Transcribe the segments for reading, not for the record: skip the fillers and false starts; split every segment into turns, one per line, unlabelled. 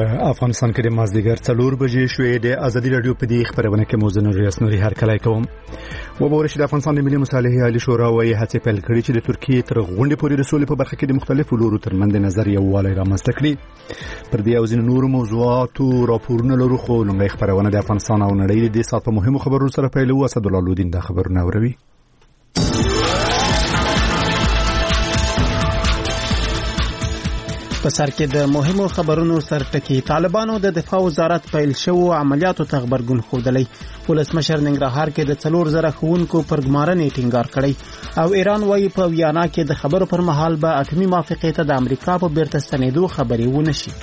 افغانستان کې د مازدیګر 4 بجې شوې د ازادي رادیو په دې خبرونه کې موزه نوریاس نوري هر کله کوم وبورش د افغانستان د ملي مصالحې عالی شورا وايي هڅې پیل کړې چې د ترکیې تر غونډې پورې د سولې په برخه کې د مختلفو لورو ترمنځ نظر یووالی رامنځته کړي پر دې او ځینو نورو موضوعاتو راپورونه لرو خو لومړی خبرونه د افغانستان او نړۍ د سات په مهمو خبرونو سره پیلو اسد الله لودین د خبرونه اوروي
په سر کې د مهمو خبرونو سرټکی طالبانو د دفاع وزارت پیل شو عملیاتو ته خبرګون خوده ولسمشر ننګرهار کې د 4000 ښوونکو پر ګمارنې ټینګار کړی او ایران وايي په ویانا کې د خبرو پر مهال به اټومي موافقه ته د امریکا په بیرته ستنېدو خبرې ونشي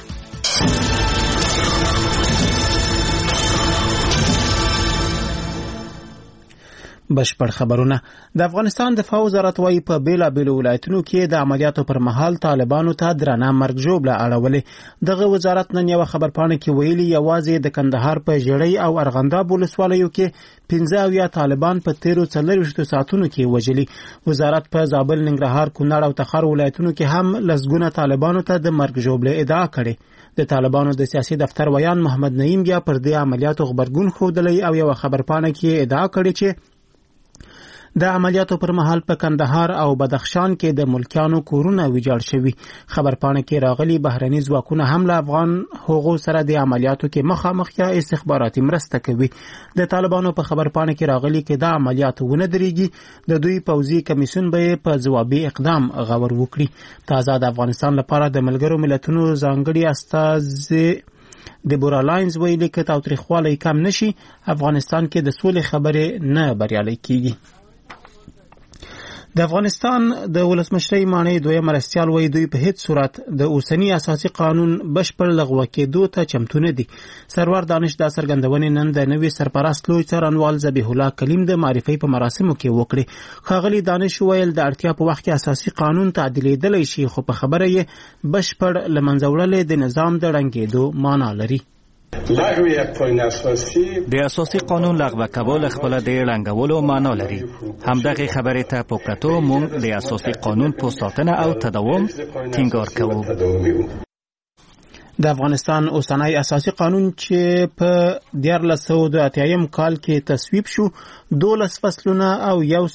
بشپړ خبرونه د افغانستان دفاع وزارت وايي په بیلابېلو ولایتونو کې د عملیاتو پر مهال طالبانو ته درانه مرګ ژوبله اړولې دغه وزارت نن یو خبرپاڼه کې ویلي یوازې د کندهار په ژړۍ او ارغنداب ولسوالیو کې 15 طالبان په 13 ساعتونو کې وژلي وزارت په زابل ننګرهار کونړ او تخار ولایتونو کې هم لسګونه طالبانو ته د مرګ ژوبله ادعا کړې د طالبانو د سیاسي دفتر ویان محمد نعیم بیا پر دې عملیاتو خبرګون خوده او یو خبرپاڼه کې ادعا کړې چې د عملیاتو پر مهال په کندهار او بدخشان کې د ملکیانو کورونه ویجاړ شوي خبرپاڼه کې راغلي بهرني ځواکونه هم له افغان حقوقو سره د عملیاتو کې مخامخ یا استخباراتي مرسته کوي د طالبانو په خبرپاڼه کې راغلي کې د عملیاتو ونه درېږي د دوی پوځي کمیسیون به په ځوابي اقدام غور وکړي تازه د افغانستان لپاره د ملګرو ملتونو ځانګړي استازي د بورالاینز ویلي کې تاوتریخوالی کم نشي افغانستان کې د سولې خبرې نه بریالي کیږي د افغانستان د ولسمشرۍ مانۍ دویم مرستیال وایي دوی په هیڅ صورت د اوسنی اساسي قانون بشپړ لغوه کېدو ته چمتو نه دي سرور دانش دا څرګندونې نن د نوي سرپرست لوی څارنوال ذبیح الله کلیم د معرفي په مراسمو کې وکړي ښاغلي دانش ویل د اړتیا په وخت کې اساسي قانون تعدیلېدلی شي خو په خبره یې بشپړ له منځه وړل د نظام د ړنګېدو معنا لري
د اساسي قانون لغوه کول خپل د ړنګولو معنا لري همدغه خبرې ته په کتو موږ د اساسي قانون په ساتنه او تداوم ټینګار کوو
د افغانستان اوسنی اساسي قانون چې په 1980 کال کې تصویب شو 12 فصلونه او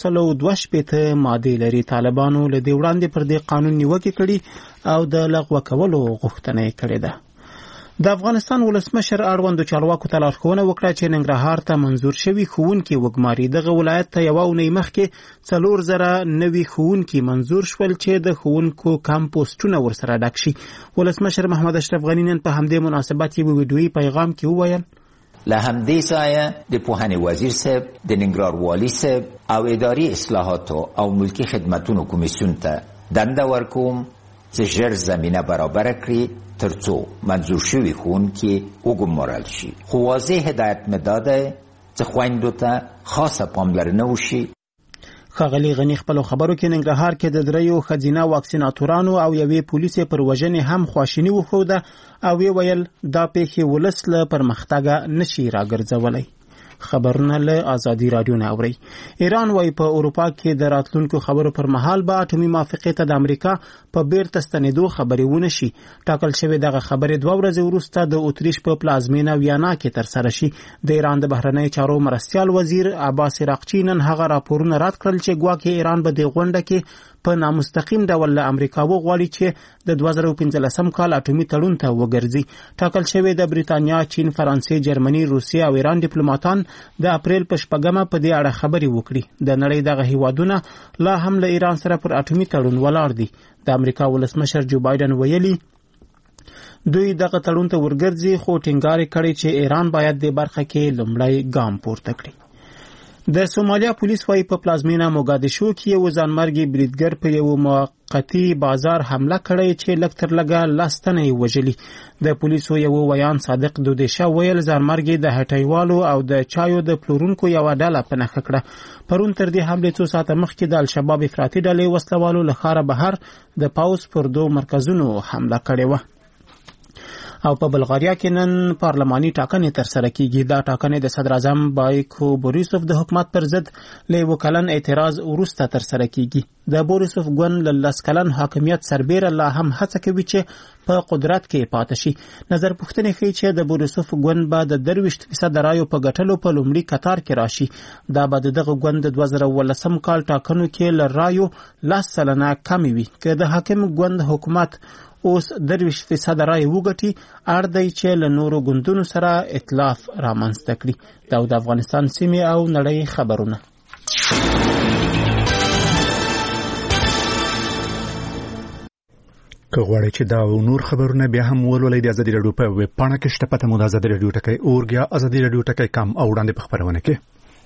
122 ماده لري طالبانو له دې وړاندې پر دې قانون نیوکه کړي او د لغوه کولو غوښتنه یې کړې ده د افغانستان ولسمشر اړوندو چارواکو ته لارښوونه وکړه چې ننګرهار ته منظور شوي ښوونکي وګماري دغه ولایت ته یوه اونۍ مخکې 4000 نوي ښوونکي منظور شول چې د ښوونکو کم پوسټونه ورسره ډک شي ولسمشر محمد اشرف غني نن په همدې مناسبت یو ویډیویي پیغام کې وویل
له همدې ځایه د پوهنې وزیر صاحب د ننګرهار والي صاحب او اداري اصلاحاتو او ملکي خدمتونو کمیسیون ته دنده ورکوم چې ژر زمینه برابر کړي ترڅو منظور شوي ښوونکي وګمارل شي خو واضح هدایت مې داده چې خویندو ته خاصه پاملرنه وشي
ښاغلي غني خپلو خبرو کې ننګرهار کې د 3 ښځینه واکسیناتورانو او یوې پولیسې پر وژنې هم خواشیني وښوده او ویل دا پیښې ولس له پرمختګه نشي راګرځولی خبرونه له ازادي رادیو نه اوري ایران وايي په اروپا کې د راتلونکو خبرو پر مهال به اټومي موافقه ته د امریکا په بیرته ستنېدو خبرې ونشي ټاکل شوې دغه خبرې 2 ورځې وروسته د اتریش په پلازمینه ویانا کې ترسره شي د ایران د بهرنۍ چارو مرستیال وزیر عباس عراقچی نن هغه راپورونه رد کړل چې ګواکې ایران به د غونډه کې په نامستقیم ډول له امریکا وغواړي چې د 2015 کال اټومي تړون ته وګرځي ټاکل شوی د بریتانیا چین فرانسې جرمني روسیه او ایران ډیپلوماټان د اپریل په 8 په دې اړه خبرې وکړي د نړۍ دغه هیوادونه لا هم له ایران سره پر اټومي تړون ولاړ دي د امریکا ولسمشر جو بایدن ویلي دوی دغه تړون ته ورګرځي خو ټینګار کړي چې ایران باید د برخه کې لومړی ګام پورته کړي د سومالیا پولیس وايي په پلازمینه موګادیشو کې یو ځانمرګي بریدګر په یو موقتی بازار حمله کړې چې لږ تر لږه لاستنه وژلي د پولیسو یو ویان صادق دودیشه ویل ځانمرګي د هټیوالو او د چایو د پلورونکو یو ډله په نښه کړه پرون تر دې حمله 2 ساعته مخکې د الشباب افراطي ډلې وسلوالو له ښاره بهر د پاوس پر 2 مرکزونو حمله کړې و او په بلغاریا کې نن پارلماني ټاکنې ترسره کیږي. دا ټاکنې د صدر اعظم بایکو بوریسوف د حکومت پر ضد له یو کلن اعتراض وروسته ترسره کیږي. د بوریسوف ګوند له 10 کلن حاکمیت سربیره لا هم هڅه کوي چې په قدرت کې پاتې شي. نظر پوښتنې ښیي چې د بوریسوف ګوند به د 23% رایو په ګټلو په لومړي قطار کې راشي. دا به دغه ګوند د 2018 کال ټاکنو کې له رایو 10% کم وي. که د حاکم ګوند حکومت اوس 23% رای وګټي، اړ دی چې له نورو ګوندونو سره ائتلاف رامنځته کړي. دا د افغانستان سیمې او نړۍ خبرونه.
که غواړئ چې دا او نور خبرونه بیا هم ولولئ د ازادي راډیو په ویب پاڼه کې شته. پته مو د ازادي راډیو ټکی اورګ یا ازادي راډیو ټکی کام او وړاندې په خبرونه کې.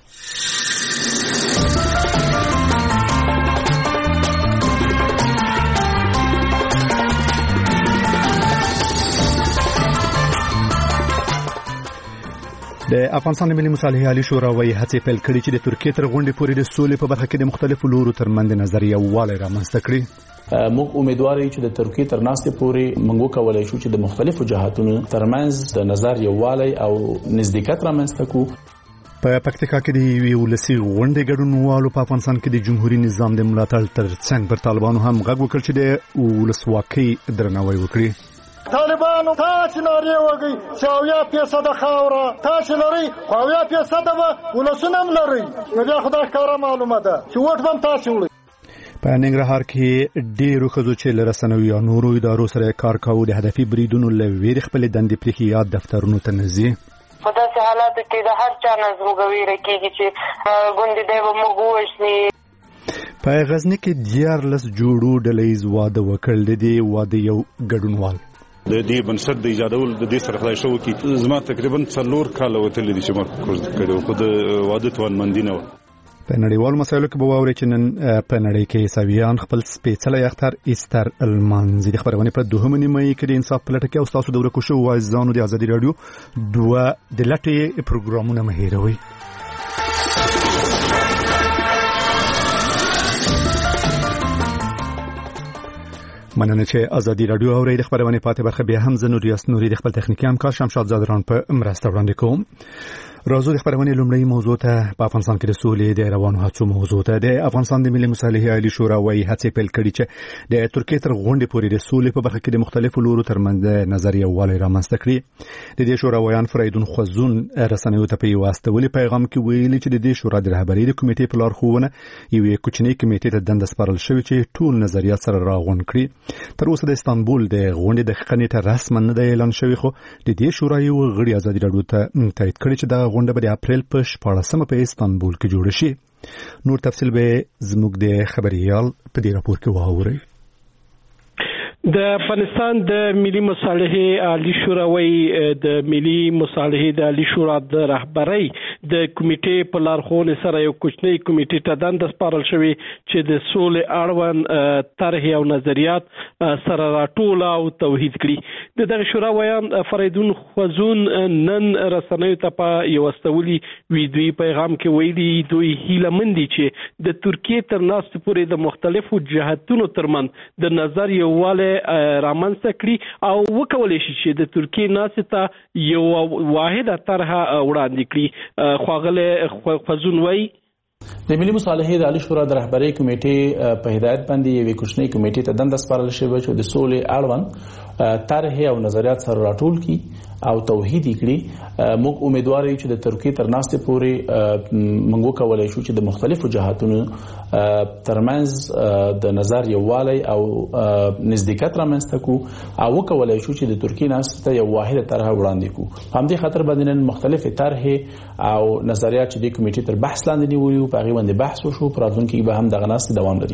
د افغانستان ملي مصالحې عالی شورا وايي هڅې پیل کړي چې د ترکیې تر غونډې پورې د سولې په برخه کې د مختلفو لورو ترمنځ نظریه والی رامنځته کړي.
موږ امیدوار یو چې د ترکیې تر ناستې پورې موږ وکولای شو چې د مختلفو جهاتونو ترمنځ د نظر یووالی او نزدېکت رامنځته کړو.
په پکتیکا کې د ولسی غونډې ګډونوالو په افغانستان کې د جمهوریت نظام د ملاتړ ترڅنګ پر طالبانو هم غږ وکړ چې د ولسواکۍ درناوی وکړي.
طالبانو تاسو ناری وګي 100% خاوره تاسو لري 100% به ولسنم لري. نو بیا خدای کار معلومه ده چې وټ بم تاسو لري.
په ننګرهار کې ډیرو ښځو چې له رسنیو یا نورو ادارو سره کار کاوه د هدفي بریدونو له ویرې خپلې دندې پرېښي یا دفترونو ته نه ځي.
په داسې حالاتو کې د هر چا نه زموږ ویره کېږي چې ګوندې دی به موږ ووژني.
په غزني کې 14 جوړو ډله ییز واده وکړ. د دې واده یو ګډونوال
د دې بنسټ د ایجادول د دې سره خدای شو کی زما تقریبا 4 کال وتل دي چې ما کوز کړو. خو د واده توان مندینه و.
په نړیوالو مسایلو کې به واوري چې نن په نړۍ کې عیسویان خپل سپېڅلی اختر ایستر المانځي. د خبرونه په 2 نیمه کې د انصاف پلټه کې او تاسو د ورکو شو وایزانو د ازادي رادیو 2 د لټې پروګرامونه مهیروي. مننه چې ازادي رادیو اوري. د خبرونه پاتې برخه بیا هم زنور یاسنوري د خپل تخنیکی همکار شمشاد زادران په مرسته وړاندې کوم. راځو د خبرونه لومړی موضوع ته په افغانستان کې د سولې د روانو هڅو موضوع ته. د افغانستان د ملي مصالحې عالی شورا وايي هڅې پیل کړي چې د ترکیې تر غونډې پورې د سولې په برخه کې د مختلفو لورو ترمنځ نظریه والی رامنځته کړي. د دې شورا ویان فریدون خوزون رسنیو ته په یو واستولي پیغام کې ویلي چې د دې شورا د رهبرۍ د کمیټې په لارښوونه یوې کوچنۍ کمیټې ته دنده سپارل شوې چې ټول نظریات سره راغونډ کړي. تر اوسه د استانبول د غونډې د خنې ته رسما نه دی اعلان شوی، خو د دې شورا یو غړي ازادي راډیو ته تایید کړی چې دا غونډه به د اپریل په 14 په استانبول کې جوړه شي. نور تفصیل به زموږ د خبريال په دې راپور کې واورئ.
د افغانستان د ملي مصالحې عالی شورا وايي د ملي مصالحې د عالی شورا د رهبرۍ د کمیټې په لارښوونې سره یو کوچنی کمیټې ته دنده سپارل شوې چې د سولې اړوند طرحې او نظریات سره راټول او توحید کړي. دغه شورا ویان فریدون خوزون نن رسنیو ته په یو استولي ویډیو پیغام کې ویلي دوی هیله مند دي چې د ترکیې تر ناست پورې د مختلفو جهاتونو ترمن د نظر یووالی رامنځته کړي او وکولای شي چې د ترکیې ناست ته یو واحده طرحه وړاندې کړي. خواغله خوزون وایي
د ملي مصالحې د عالی شورا د رهبرۍ کمیټې په هدایت باندې یوې کوچنۍ کمیټې ته دنده سپارل شوې چې د سولې اړوند طرحې او نظریات سره راټول کړي او توحید کړي. موږ امیدوار یو چې د ترکیې تر ناستې پورې موږ وکولای شو چې د مختلفو جهاتونو ترمنځ د نظر یووالی او نزدېکت رامنځته کړو او وکولای شو چې د ترکیې ناستې ته یو واحده طرحه وړاندې کړو. په همدې خاطر باندې نن مختلفې طرحې او نظریات چې د کمیټې تر بحث لاندې نیولي په هغې باندې بحث وشو. په راتلونکي کې به هم دغه ناستې دوام لري.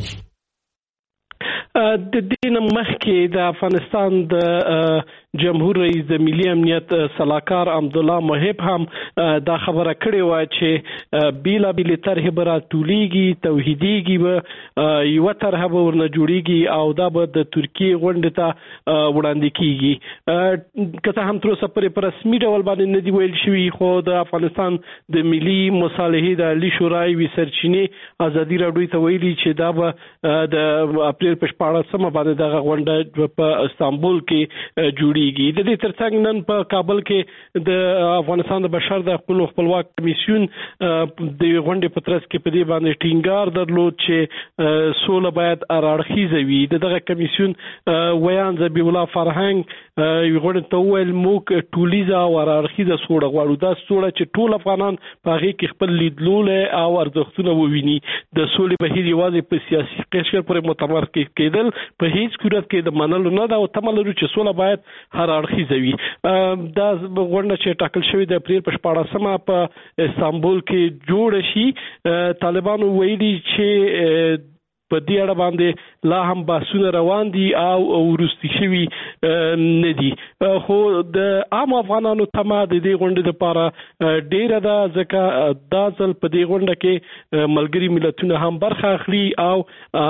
د دې نه مخکې د افغانستان د جمهور رئیس د ملي امنیت سلاکار عبدالله محب هم دا خبره کړې و چې بیلابېلې طرحې به راټولېږي، توحیدېږي، به یوه طرحه به ورنه جوړېږي او دا به د ترکیې غونډې ته وړاندې کېږي. که څه هم تر اوسه پورې په رسمي ډول باندې نه دي ویل شوي، خو د افغانستان د ملي مصالحې د عالی شورا یوې سرچینې ازادي راډیو ته ویلي چې دا به د اپریل په 14 باندې دغه غونډه په استانبول کې جوړیږي. د دې ترڅنګ نن په کابل کې د افغانستان د بشر د خپلواک کمیسیون د غونډې په ترڅ کې په دې باندې ټینګار درلود چې سوله باید اړخیزه وي. دغه کمیسیون ویان ذبیح الله فرهنګ غونډې ته وویل موږ ټولیزه او اړخیزه سوله غواړو. دا سوله چې ټول افغانان په هغې کې خپل لیدلوری او ارزښتونه وویني. د سولې بهیر یوازې په سیاسي قشر پورې متمرکز کېدل په هیڅ صورت کې د منلو نه ده او تمه لرو چې سوله باید هر اړخیزه وي. دا غونډه چې ټاکل شوې د اپریل په 14 په استانبول کې جوړه شي. طالبانو ویلي چې په دې اړه باندې لا هم بحثونه روان دي او وروستي شوي نه دي. خو د عام افغانانو تمه د دې غونډې لپاره ډیره ده ځکه دا ځل په دې غونډه کې ملګري ملتونه هم برخه اخلي او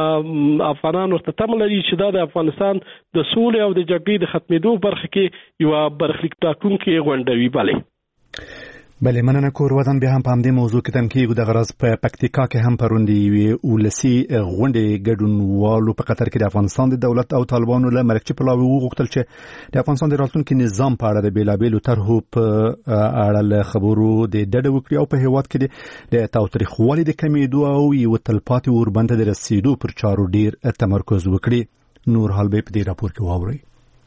افغانان ورته تمه لري چې دا د افغانستان د سولې او د جګړې د ختمېدو برخه کې یوه برخلیک ټاکونکې غونډه وي.
بله مننه کور ودان بیا هم په همدې موضوع کې تمکیږو. د غرض په پکتیکا کې هم پروندې یوې ولسي غونډې ګډونوالو په قطر کې د افغانستان د دولت او طالبانو له مرکزي پلاوي وغوښتل چې د افغانستان د راتلونکي نظام په اړه د بیلابیلو طرحو په اړه له خبرو د ډډه وکړي او په هیواد کې د تاوتریخوالي د کمیدو او یو تلپاتې اوربند د رسیدو پر چارو ډیر تمرکز وکړي. نور حال به په دې راپور کې واورئ.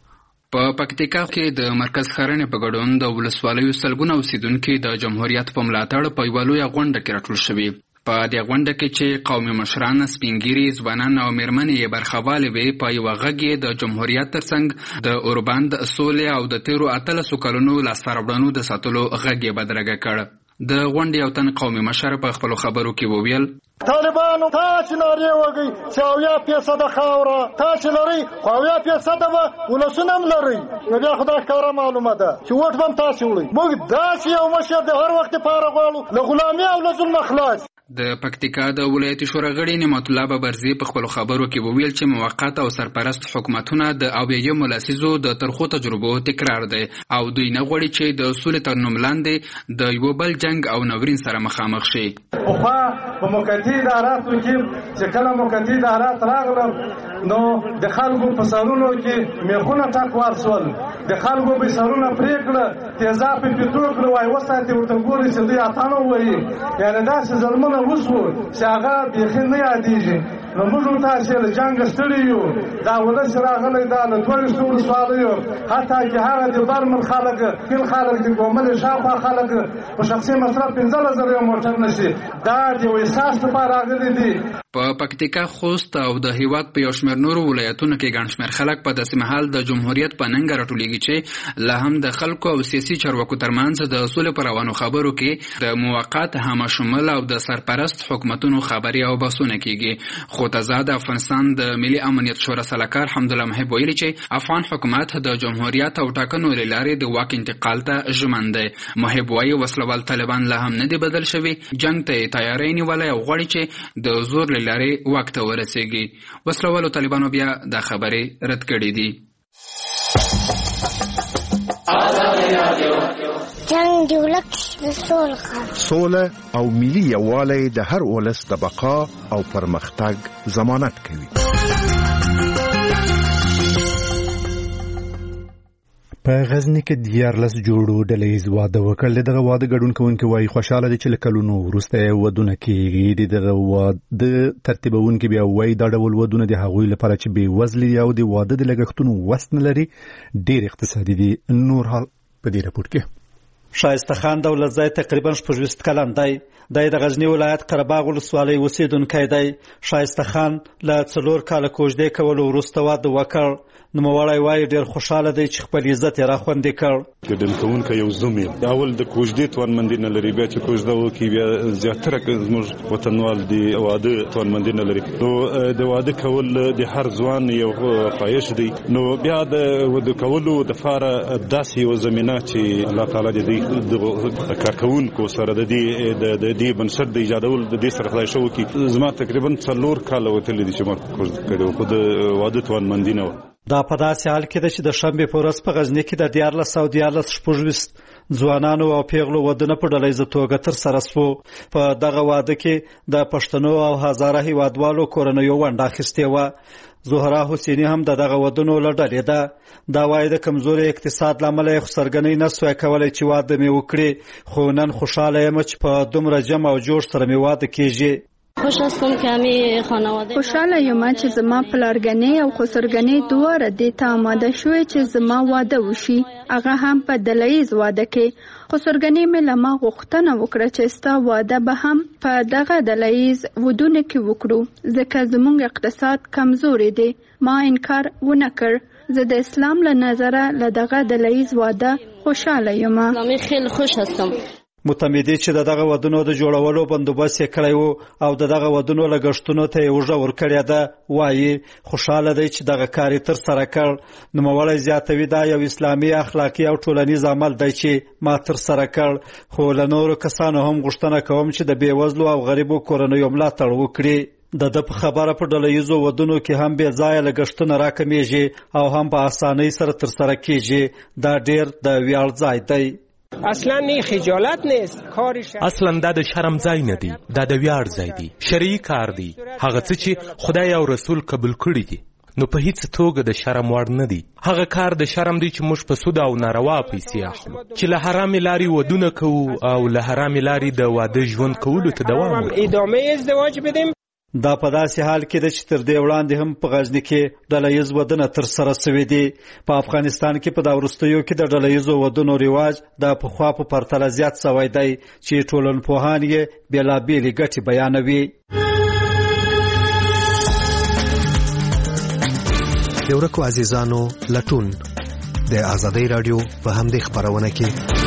په پکتیکا کې د مرکز ښارنې په ګډون د ولسوالیو سلګونه اوسیدونکو د جمهوریت په ملاتړ په یوه لویه غونډه کې راټول شوي. په دې غونډه کې چې قومي مشران، سپینګیري، ځوانان او میرمنې یې برخوالې وې، په یوه غږ یې د جمهوریت ترڅنګ د اوربند، سولې او د تیرو 18 کلونو لاسته راوړنو د ساتلو غږ یې بدرګه کړ. د غونډې یو تن قومي مشر په خپلو خبرو کې وویل:
طالبانو تاسو نارې وږئ چې 80% خاوره تاسو لرئ، خو 80% به ولسونه هم لرئ. نو بیا خو دا ښکاره معلومه ده چې ووټ به هم تاسو وړئ. موږ داسې یو مشر د هر وخت لپاره غواړو له غلامي او له ظلمه خلاص.
د پکتیکا د ولایتي شورا غړي نعمت الله ببرزي په خپلو خبرو کې وویل چې موقت او سرپرست حکومتونه د اویایمو لسیزو د ترخو تجربو تکرار دی او دوی نه غواړي چې د سولې تر نوم لاندې د یو بل جنگ او نورین سره مخامخ شي.
پخوا په موقتي اداراتو کې چې کله موقتي ادارات راغلل نو د خلکو په سرونو کې میخونه ټاکوار سول، د خلکو به سرونه پرې کړه، تیزاب پې پټو کړه، وایي وساتې ورته ګوري چې دوی اتانو وایي. یعنې داسې ظلمونه وشو چې هغه بیخي نه یادېږي. نو موږ تاسې له جنګه ستړي یو. دا ولس راغلی دا له 22 ولسوالیو، حتی چې هغه د برمل خلک، کل خلک، د ګومل شاوخوا خلک په شخصي مصرف 15,000 یو موټر نشي. دا د یو احساس لپاره راغلي دي.
په پکتیکا، خوست او د هیواد په یو شمېر نورو ولایتونو کې ګڼ شمېر خلک په داسې مهال د جمهوریت په ننګه راټولېږي چې لا هم د خلکو او سیاسي چارواکو ترمنځ د سولې په روانو خبرو کې د موقت، همشمول او د سرپرست حکومتونو خبرې او بحثونه کېږي. خو تضاد افغانستان د ملي امنیت شورا سلاکار حمدالله محب ویلي چې افغان حکومت د جمهوریت او ټاکنو له لارې د واک انتقال ته ژمن دی. محب وایي وسلوال طالبان لا هم نه دي بدل شوي، جنګ ته یې تیاری نیولی او غواړي چې د زور له لارې واک ته ورسېږي. وسلوالو طالبانو بیا دا خبرې رد کړې دي.
جنگ دی ولک سوله او ملي یووالی د هر ولس د بقا او پرمختګ ضمانت کوي.
په غزنی کې 14 جوړو ډلهیز واده وکړل. دغه واده ګډون کوونکي وایي خوشاله دي چې کلونو وروسته ودونه کېږي. دغه واده ترتیبونکي بیا وایي دا ډول ودونه د هغوی لپاره چې بې وزلي او د واده د لګښتونو وس نه لري ډېر اقتصادي دي. نور حال په دې راپور کې.
شایسته خان دولت زای تقریبا 20 کلن دی. د غزنی ولایت قرهباغ ولسوالۍ اوسیدونکی دی. شایسته خان له 4 کاله کوژدې کولو وروسته واده وکړ. نوموړی وایي ډېر خوشاله دی چې خپل عزت یې راخوندي کړ.
ګډون کوونکی یو زوم یم. اول د کوژدې توانمندي نه لري، بیا چې کوژده وکړي بیا زیاتره زموږ وطنوال د واده توانمندي نه لري. نو د واده کول د هر ځوان یو خواهش دی. نو بیا د واده کولو دپاره داسې یو زمینه چې الله تعالی د کارکوونکو سره د دې بنسټ د ایجادول د دې سره خدای شو وکړي. زما تقریبا 4 کاله وتلي دي چې ما کوژده کړې، خو د واده توانمندي نه وه.
دا په داسې حال کې ده چې د شنبې په ورځ په غزني کې د 14 ځوانانو او پیغلو ودونه په ډلهیزه توګه ترسره شو. په دغه واده کې د پښتنو او هزاره هیوادوالو کورنیو ونډه اخیستې وه. زهرا حسینی هم دغه ودونو لړلې ده. دا وایي د کمزوري اقتصاد لامل یې خسرګنۍ نه سوی کولی چې واده مې وکړي، خو نن خوشحاله یم چې په دومره جمع او جوړ سره مې واده کیږي.
خوشحاله یم چې زما پلارګنۍ او خسرګنۍ دواړه دې ته آماده شوې چې زما واده وشي، هغه هم په دلایز واده کې. خسرګنۍ مې له ما غوښتنه وکړه چې ستا واده به هم په دغه دلایز ودونه کې وکړو، ځکه زموږ اقتصاد کمزوری دی. ما انکار ونه کړ. زه د اسلام له نظره له دغه دلایز واده خوشحاله یم.
متمدي چې دغه ودونو د جوړولو بندوبست یې کړی وو او دغه ودونو لګښتونو ته یې اوږه ورکړې ده، وایي خوشحاله دی چې دغه کار یې ترسره کړ. نوموړی زیاتوي دا یو اسلامي، اخلاقي او ټولنیز عمل دی چې ما ترسره کړ، خو له نورو کسانو هم غوښتنه کوم چې د بېوزلو او غریبو کورنیو ملاتړ وکړي. د په خبره په ډلهییزو ودونو کې هم بې ځایه لګښتونه راکمیږي او هم په اسانۍ سره ترسره کیږي. دا ډیر د ویاړ ځای دی.
اصلا نه خجالت نیست، کارش
اصلا دا د شرم ځای نه دی، دا د ویاړ ځای دی، شرعي کار دی. هغه څه چې خدای او رسول قبول کړی دي نو په هیڅ توګه د شرم وړ نه دی. هغه کار د شرم دی چې موږ په سود او ناروا پیسې اخلو، چې له حرامې لارې ودونه کوو او له حرامې لارې د واده ژوند کولو ته دوام ورکوو.
ادامه ازدواج بدیم.
دا په داسې حال کې ده چې تر دې وړاندې هم په غزني کې ډلهییز ودونه ترسره شوي دي. په افغانستان کې په دا وروستیو کې د ډلهییزو ودونو رواج د پخوا په پرتله زیات شوی دی چې ټولنپوهان یې بېلابېلې ګټې بیانوي.
د ورکو عزیزانو لټون د آزادۍ راډیو په همدې خپرونه کې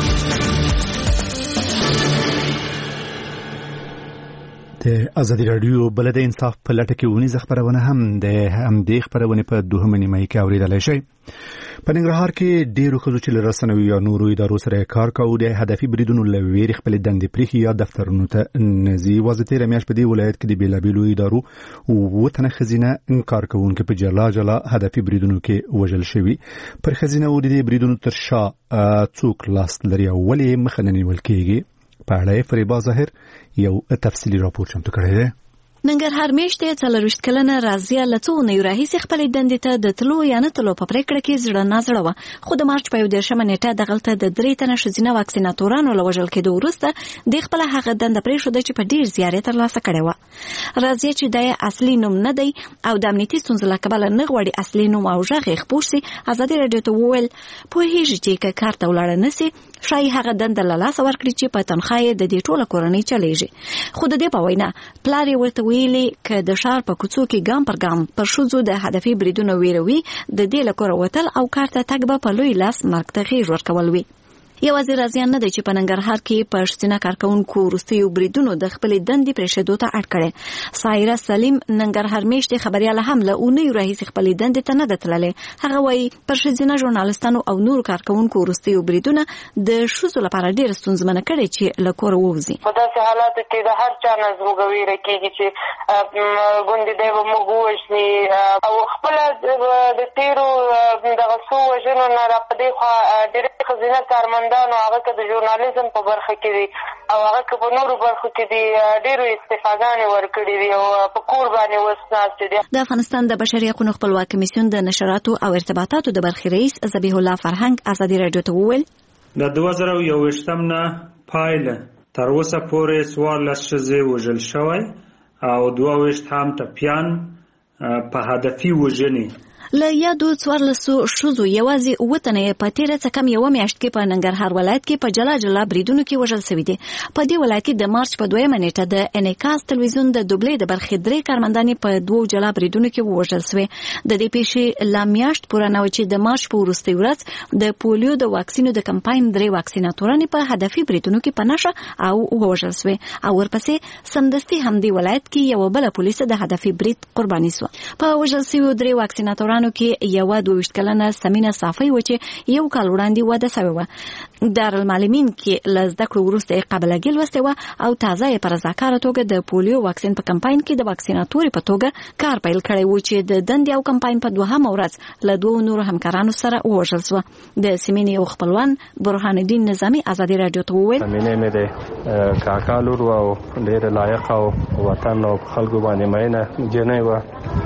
د ازادي رادیو بل د انصاف په لټه کې ونیزه خبرونه هم د همدې خبرونه په دوهمه نیمه کې اوریدلای شي. په ننګرهار کې ډیرو ښځو چې له رسنیو یا نورو ادارو سره کار کوي د هدفي بریدونو له ویرې خپل دندې پرېښي یا دفترونو ته نزي. واځي تېره میاشت په دې ولایت کې د بېلابېلو ادارو اووه تنه ښځینه کارکوونکي په جلا جلا هدفي بریدونو کې وژل شوي. پر ښځینه د دې بریدونو تر شا څوک لاس لري او ولې مخه نه نیول کېږي؟ په اړه فریبا ظاهر یو تفصیلي راپور چمتو کړی دی.
ننګرهار میاشتې 40 کلنه راضیه له څو اونیو راهیسې خپلې دندې ته د تلو یا نه تلو په پرېکړه کې زړه نازړه وه، خو د مارچ په 11 نیټه دغلته د 3 تنه ښځینه واکسیناتورانو له وژل کېدو وروسته د خپله هغه دنده پرېښوده چې په ډېر زیار یې ترلاسه کړې وه. راضیه چې دا یې اصلي نوم نه دی او د امنیتي ستونزو له کبله نه غواړي اصلي نوم او غږ یې خپور سي، ازادي راډیو ته وویل پوهېږي چې که کار ته ولاړه نه سي ښایي هغه دنده له لاسه ورکړي چې په تنخوا یې د دې ټوله کورنۍ چلیږي. خو د دې په وینا پلار یې ورته ویلي که د ښار په کوڅو کې ګام پر ګام پر ښځو د هدفي بریدونو ویروي، د دې له کوره وتل او کار ته تګ به په لوی لاس مرګ ته غېږ ورکول وي. یوازې راضیه نه دی چې په ننګرهار کې په ښځینه کارکوونکو وروستیو بریدونو د خپلې دندې پرېښودو ته اړ کړی. سایره سلیم ننګرهار میاشتې خبریاله هم له اونیو راهیسې خپلې دندې ته نه ده تللې. هغه وایي پر ښځینه ژورنالستانو او نورو کارکوونکو وروستیو بریدونه د ښځو لپاره ډېره ستونزمنه کړې چې له کوره ووځي.
په داسې حالاتو کې د هر چا نه زموږ ویره کېږي چې ګوندې دی به موږ ووژني او خپله د تېرو دغه څو وژنو نه را په دې خوا ډېرې ښځینه کارمندانو هغه که د ژورنالیزم په برخه کې دي او هغه که په نورو برخو کې دي ډېرو استفاګانې ورکړي دي او په کور باندې اوس ناستې دي.
د افغانستان د بشري حقوقو خپلواک کمیسیون د نشراتو او ارتباطاتو د برخې رئیس ذبیح الله فرهنګ ازادي راډیو ته وویل
د 2021 نه پایله تر اوسه پورې 14 ښځې وژل شوی او 22 هم ټپیان په هدفي وژنې.
له یادو 14 ښځو یوازې 9 تنه په تېره څه کم یوه میاشت کې په ننګرهار ولایت کې په جلا جلا بریدونو کې وژل شوي دي. په دې ولایت کې د مارچ په 2 نیټه د انعکاس تلویزیون د دوبلې د برخې 3 کارمندانې په 2 جلا بریدونو کې وژل شوې. د دې پیښې لا میاشت پوره نه و چې د مارچ په وروستۍ ورځ د پولیو د واکسینو د کمپاین 3 واکسیناتورانې په هدفي بریدونو کې په نښه او وژل شوې او ورپسې سمدستي همدې ولایت کې یو بل پولیس د هدفي برید قرباني شو. په وژل شویو 3 واکسیناتورانو کې یو 22 کلنه سمینه صافی و چې یو کال وړاندې واده شوی و. دارالمعلمین کې له زده کړو وروسته قابله ګي لوستې وه او تازه یې په رضاکاره توګه د پولیو واکسین په کمپاین کې د واکسیناتورې په توګه کار پیل کړی و چې د دندې او کمپاین په 2مه ورځ له 2 نورو همکارانو سره ووژل شوه. د سیمینې یو خپلوان برهان الدین نظامي ازادي راډیو ته وویل
سیمینې مې د کاکا لور او ډېره لایقه او وطن او خلکو باندې مینه جنۍ وه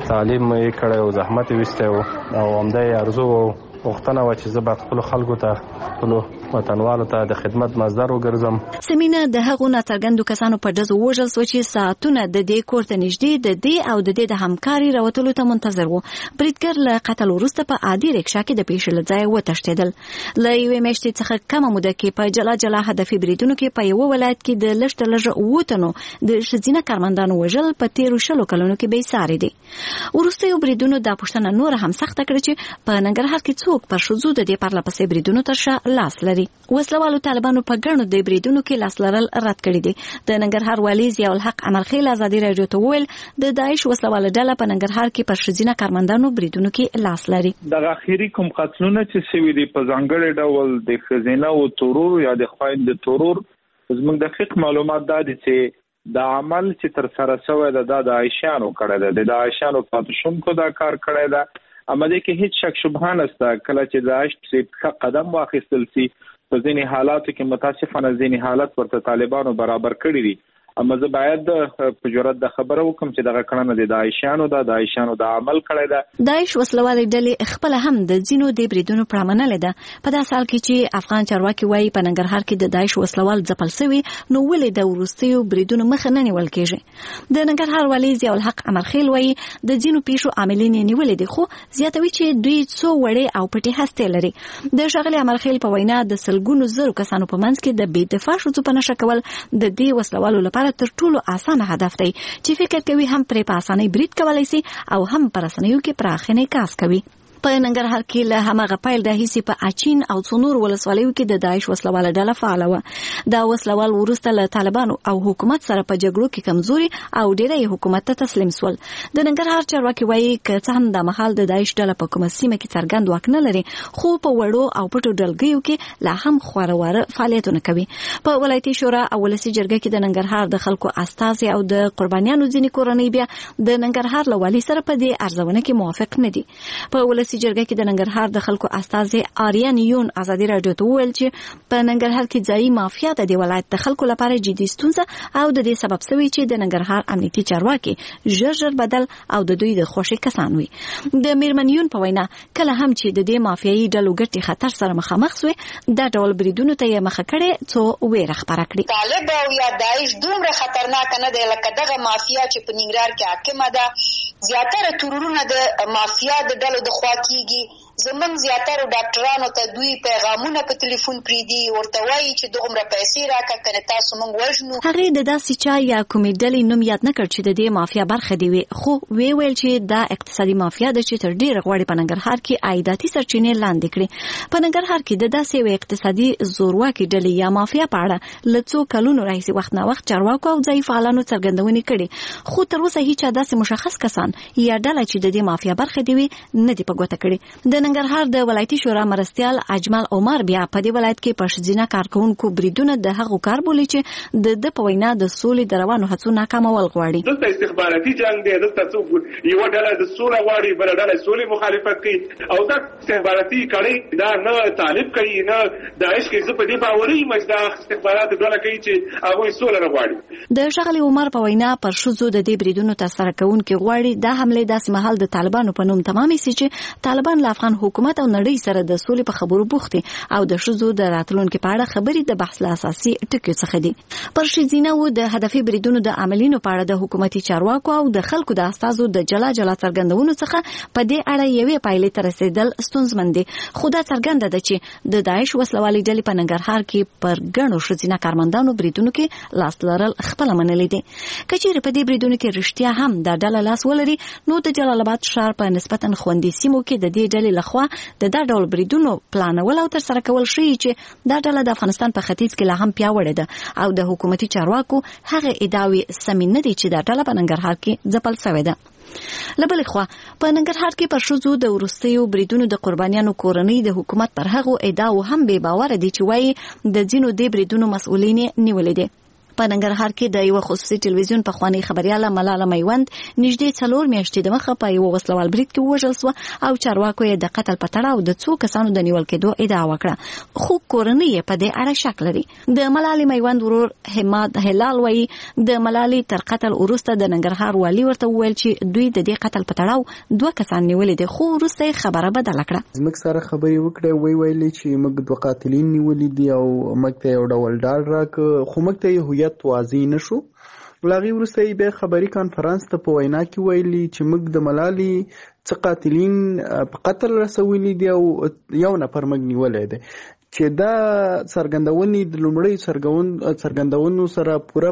تعلیم یې کړی او زحمت یې ویستی و او همدا یې ارزو و وختنه و چې زه باید خپلو خلکو ته خپلو وطنوالو ته د خدمت مصدر وګرځم.
سمینه د هغو ناڅرګندو کسانو په ډزو وژل سو چې ساعتونه د دې کور ته نږدې د دې او د دې د همکاري راوتلو ته منتظر وو. بریدګر له قتل وروسته په عادي رکشا کې د پیښې له ځایه وتښتېدل. له یوې میاشتې څخه کمه موده کې په جلا جلا هدفي بریدونو کې په یوه ولایت کې د لږ تر لږه 7 تنو د ښځینه کارمندانو وژل په تیرو 20 کلونو کې بېساري دي. وروستیو بریدونو دا پوښتنه نور هم سخته کړې چې په ننګرهار کې څوک پر ښځو د دې پرله پسې بریدونو تر شا لاس لري. وسلوالو طالبانو په ګڼو د بریدونو کې لاس لرل رد کړي دي. د ننګرهار والي ضیاء الحق امرخیل ازادي راډیو ته وویل د داعش وسلواله ډله په ننګرهار کې پر ښځینه کارمندانو بریدونو کې لاس لري.
د اخیری کوم قتلونه چې شوي دي په ځانګړي ډول د ښځینه او تورور یا د خویندو تورور زموږ دقیق معلومات دا دي چې د عمل چې تر سره شوی د عائشانو کړی ده د عائشانو پاتشونکو دا کار کړی ده. امده کې هیڅ شک شبهه نشته کله چې داعش په قدم واخیستل سي په ځینې حالاتو کې متاسفانه ځینې حالات ورته طالبانو برابر کړی دي. اما زه باید په جرأت د خبره وکم چې دغه کړنه د عائشانو د عمل کړی ده.
داعش وسلوالې ډلې خپل هم د ځینو د بریدونو پړه منلې ده. په داسې حال کې چې افغان چارواکي وایي په ننګرهار کې د داعش وسلوال ځپل سوي نو ولې د وروستیو بریدونو مخه نه نیول کېږي. د ننګرهار والي ضیاء الحق امرخیل وایي د ځینو پیښو عاملین یې نیولې دي خو زیاتوي چې دوی څو وړې او پټې هستې لري. د ښاغلي امرخیل په وینا د سلګونو زرو کسانو په منځ کې د بې دفاع ښځو په نښه کول د دې وسلوالو لپاره تر ټولو اسانه هدف دی چې فکر کوي هم پرې په اسانۍ برید کولای شي او هم پر رسنیو کې پراخ انعکاس کوي. په ننګرهار کې له همغه پیل د هیڅ په اچین او څنور ولسوالیو کې د داعش وسلواله ډله فعال و. دا وسلوال وروسته له طالبانو او حکومت سره په جګړو کې کمزوري او ډېری حکومت ته تسلیم شول. د ننګرهار چارواکي وایي که څه هم د مخال د داعش ډله په کومه سیمه کې څرګند واک نه لري خو په وړو او پټو ډلګیو کې لا هم خورواره فعالیتونه کوي. په ولایتي شورا او ولسي جرګه کې د ننګرهار د خلکو استازي او د قربانیانو ځینې کورنۍ بیا د ننګرهار له والي سره په دې ارزونه کې موافق نه دي. په ولسي جرګه کې د ننګرهار د خلکو استازي آریان یون ازادي راډیو ته وویل چې په ننګرهار کې ځایي مافیا د دې ولایت د خلکو لپاره جدي ستونزه او د دې سبب شوی چې د ننګرهار امنیتي چارواکي ژر بدل او د دوی د خوشي کسان وي. د میرمن یون په وینا کله هم چې د دې مافیایي ډلو ګټي خطر سره مخامخ شوي دا ډول بریدونو ته یې مخه کړې څو ویره خپره کړي.
طالب او یا داعش دومره خطرناک نه دی لکه دغه مافیا چې په ننګرهار کې حاکمه ده. زیاتره تورورونه د مافیا د ډلو د خوا کیږي. زمون زیاتره ډاکټرانو ته دوی پیغامونه په ټلیفون پریدي ورته وایي چې دغه پیسې راکړه کنه تاسو مونږ وژنو.
هغه د داسې چا یا کومې ډلې نوم یاد نه کړ چې د دې مافیا برخه دی خو ویل چې دا اقتصادي مافیا د چې تر ډیره غوړي په ننګرهار کې عایداتي سرچینې لاندې کړي. په ننګرهار کې د داسې یو اقتصادي زورواکي ډلې یا مافیا په اړه لڅو کلونو راځي وخت نه وخت چارواکو او ځای فعالانو څرګندونې کړي خو تر اوسه هیڅ داسې مشخص کسان یا ډله چې د دې مافیا برخه دی نه دی په ګوته کړي. د ننګرهار د ولایتي شورا مرستيال اجمل عمر بیا په دې ولایت کې پښځینه کارکونکو بریدونه د هغو کار بولي چې د په وینا د سولې د روانو هڅو ناکامول غواړي.
دلته استخباراتي جنگ دی دلته څوک یو ډله د سولې غواړي بل ډله سولې مخالفت کوي او دا استخباراتي کړي دا نه طالب کوي نه داعش کوي. زه په دې باوري مې دا استخبارات ډله کوي چې هغه سولې غواړي.
د ښاغلي عمر په وینا پر شوزو د دې بریدونو ترسره کوونکي غواړي دا حمله داسې مهال د طالبانو په نوم تمامي سي چې طالبان له افغان حکومت او نړۍ سره د سولې په خبرو بوختي او د شوزو د راتلونکو په اړه خبرې د بحث اساسي ټکي څخه دي. پر شذینه و د هدفي بریدونو د عملینو په اړه د حکومتي چارواکو او د خلکو د استازو د جلا څرګندونو څخه په دې اړه یوې پایلې ته رسیدل ستونزمن دي. خو دا څرګنده ده چې د داعش وسلوالي ډلې په ننګرهار کې پر ګڼو شذینه کارمندانو بریدونو کې لاس لرل خپل منلې دي. کچېره په دې بریدونو کې رښتیا هم د ډله لاس ولري نو د جلال آباد ښار په نسبتا خوندي سیمو کې د دې ډلې لخوا د دا ډول بریدونو پلانول او ترسره کول شي چې دا ډله د افغانستان په ختیځ کې لا هم پیاوړې ده او د حکومتي چارواکو هغه ادعاوې سمې نه دي چې دا ډله په ننګرهار کې ځپل شوې ده. لبلې خوا په ننګرهار کې پر شوزو د وروستیو بریدونو د قربانیانو کورنۍ د حکومت پر هغو ادعاو هم بې باوره دي چې وایي د ځینو دې بریدونو مسؤلین نیولې دي. په ننګرهار کې د یو خصوصي ټلویزیون په خواني خبرياله ملاله میوند نږدې 4 میاشتې د مخه په یو وسلوال بریټ کې وژل شو او چارواکو یې د قتل په تړاو د څو کسانو د نیول کېدو ادعا وکړه خو کورنۍ یې په دې اړه شک لري. د ملاله میوند ورور حماد هلال وایي د ملاله تر قتل وروسته د ننګرهار والي ورته وویل چې دوی د دې قتل په تړاو 2 کسان نیولې دي خو وروسته خبره بدله کړه.
زموږ سره خبرې وکړې ویلي چې موږ 2 قاتلین نیولې دي او موږ ته یو ډول ډاډ راکړ خو موږ ته هویت واضح نشو. لاغي ورسته به خبري کانفرنس ته په وینا کې ویلي چې موږ د ملالي څخه قاتلین په قتل رسولي دي او یو نفر موږ نیولې دي چې دا څرګندونې د لومړی څرګندونو سره پوره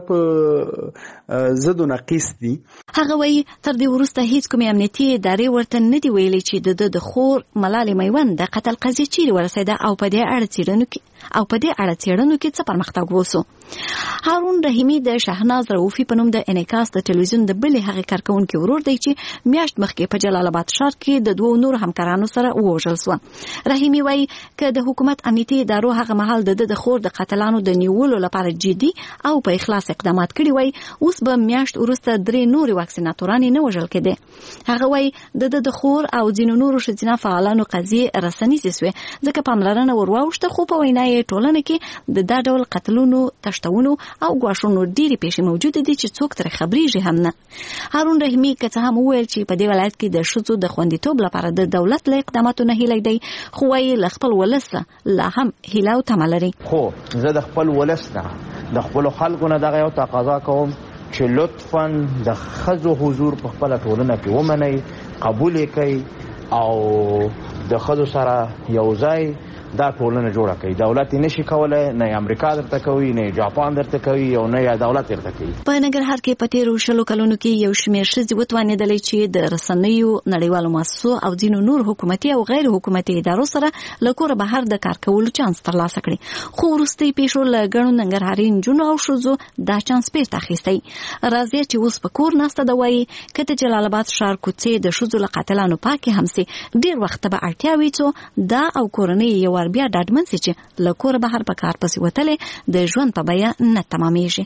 په زد او ناقص دي.
هغه وایي تر دې وروسته هیڅ کومې امنیتي ادارې ورته نه دی ویلي چې د خور ملالي میوند د قتل قضیه چیرې ورسېده او په دې اړه څېړنو کې څه پرمختګ وسو. هارون رحیمی د شهناز رؤفي په نوم د انعکاس د ټلویزیون د بلې هغې کارکونکي ورور دی چې میاشت مخکې په جلال آباد ښار کې د 2 نور همکارانو سره ووژل شو. رحیمی وایي که د حکومت امنیتي ادارو هغه مهال د خور د قاتلانو د نیولو لپاره جدي او په اخلاص اقدامات کړي وای اوس به میاشت وروسته 3 نور واکسیناتوران نه وژل کېده. هغه وایي د خور او ځینو نورو ښځینه فعالانو قضیې رسنیزې سوې ځکه پاملرنه ورواوښته خو په وینا یې ټولنه کې د دا ډول قتلونو تشتونو او ګواښونو ډېرې پیښې موجوده دي چې څوک ترې خبرېږي هم نه. هارون رحیمی که څه هم وویل چې په دې ولایت کې د ښځو د خوندیتوب لپاره د دولت له اقداماتو نه هیلی دی خو وایي له خپل ولس لا هم هیله او تمه لري.
خو زه د خپل ولس نه د خپلو خلکو نه دغه یو تقاضا کوم چې لطفا د ښځو حضور په خپله ټولنه کې ومنئ قبول یې کوئ او د ښځو سره یو ځای دا ټولنه جوړه کوي. دولت نشي کولای نه امریکا درته کوي نه جاپان درته کوي او نه یا دولت درته کوي.
په ننګرهار کې په تیرو 20 کلونو کې یو شمېر ښځې وتوانېدلې چې د رسنیو نړیوالو مؤسسو او ځینو نور حکومتي او غیر حکومتي ادارو سره له کوره بهر د کار کولو چانس ترلاسه کړي خو وروستۍ پیښو له ګڼو ننګرهاري نجونو او ښځو دا چانس بیرته اخیستی. راځي چې اوس په کور ناسته ده وایي که د جلال آباد ښار کوڅې د ښځو له قاتلانو پاکې هم سي ډېر وخت به اړتیا وي څو دا او کورنۍ یو بیا ډاډمن سي چې له کوره بهر په کار پسې وتلې د ژوند په بیه نه تمامیږي.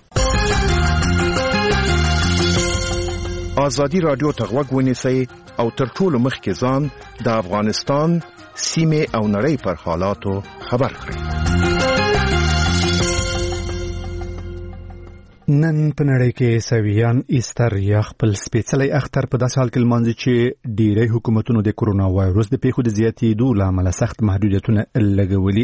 ازادي رادیو ته غوږ ونیسئ او تر ټولو مخکې ځان د افغانستان سیمې او نړۍ پر حالاتو خبر کړئ.
نن په نړۍ کې سویان ایستر یا خپل سپېڅلی اختر په داسې حال کې لمانځي چې ډېری حکومتونو د کرونا وایروس د پیښو د زیاتېدو له امله سخت محدودیتونه لګولي.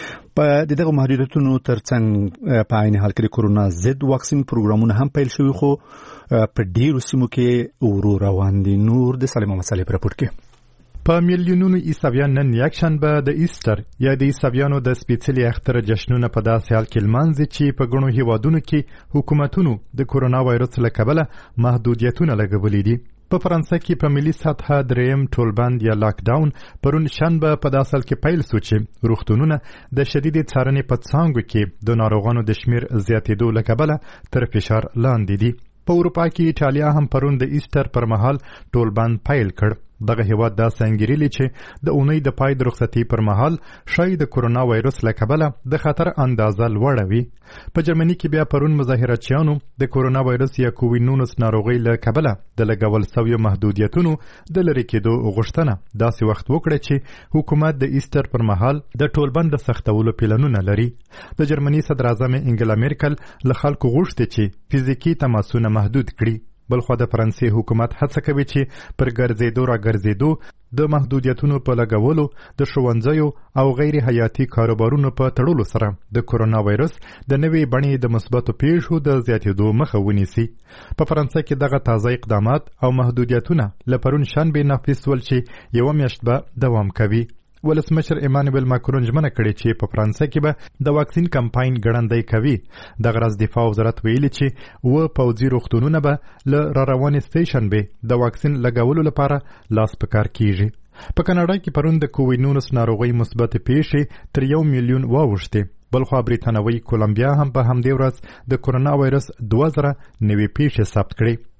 په دغه محدودیتونو ترڅنګ په عین حال کې د کرونا ضد واکسین پروګرامونه هم پیل شوي خو په ډېرو سیمو کې ورو روان دي. نور د سلیمه مسالې په راپور کې
په میلیونونو عیسویان نن یکشنبه د ایسټر یا د عیسویانو د سپېڅلي اختر جشنونه په داسې حال کې لمانځي چې په ګڼو هیوادونو کې حکومتونو د کرونا وایرس له کبله محدودیتونه لګولي دي. په فرانسه کې په ملي سطحه دریم ټولبند یا لاک ډاون پرون شنبه په داسې حال کې پیل شو چې روغتونونه د شدید څارنې په څانګو کې د ناروغانو د شمیر زیاتېدو له کبله تر فشار لاندې دي. په اروپا کې ایټالیا هم پرون د ایسټر پر مهال ټولبند پیل کړ. دغه هیواد دا څنګهري چې د اونۍ د پای د رخصتۍ پر مهال شاید د کرونا وایرس له کبله د خطر اندازه لوړه وي. په جرمني کې بیا پرون مظاهراتچیانو د کرونا وایرس یا کووید-19 ناروغۍ له کبله د لګول شویو محدودیتونو د لرې کېدو غوښتنه داسې وخت وکړه چې حکومت د ایسټر پر مهال د ټولبند سختولو پلانونه لري. د جرمني صدر اعظم انګلا میرکل له خلکو غوښتي چې فزیکي تماسونه محدود کړي. بلخوا د فرانسې حکومت هڅه کوي چې پر ګرځېدو را ګرځېدو د محدودیتونو په لګولو د ښوونځیو او غیر حیاتي کاروبارونو په تړلو سره د کرونا وایرس د نوې بڼې د مثبتو پیښو د زیاتېدو مخه ونیسي. په فرانسه کې دغه تازه اقدامات او محدودیتونه له پرون شنبې نافذ شول چې یوه میاشت به دوام کوي. ولسمشر ایمانویل ماکرون ژمنه کړې چې په فرانسه کې به د واکسین کمپاین ګړندی کوي. دغه ورځ دفاع وزارت ویلي چې و پوځي روغتونونه به له راروانې سټیشنبې د واکسین لګولو لپاره لاس په کار کیږي. په کاناډا کې پرون د کووید-19 ناروغۍ مثبت پیښې تر 1 میلیون واوښتې. بلخوا بریتانوي کولمبیا هم په همدې ورځ د کرونا وایرس 2000 نوې پیښې ثبت کړې.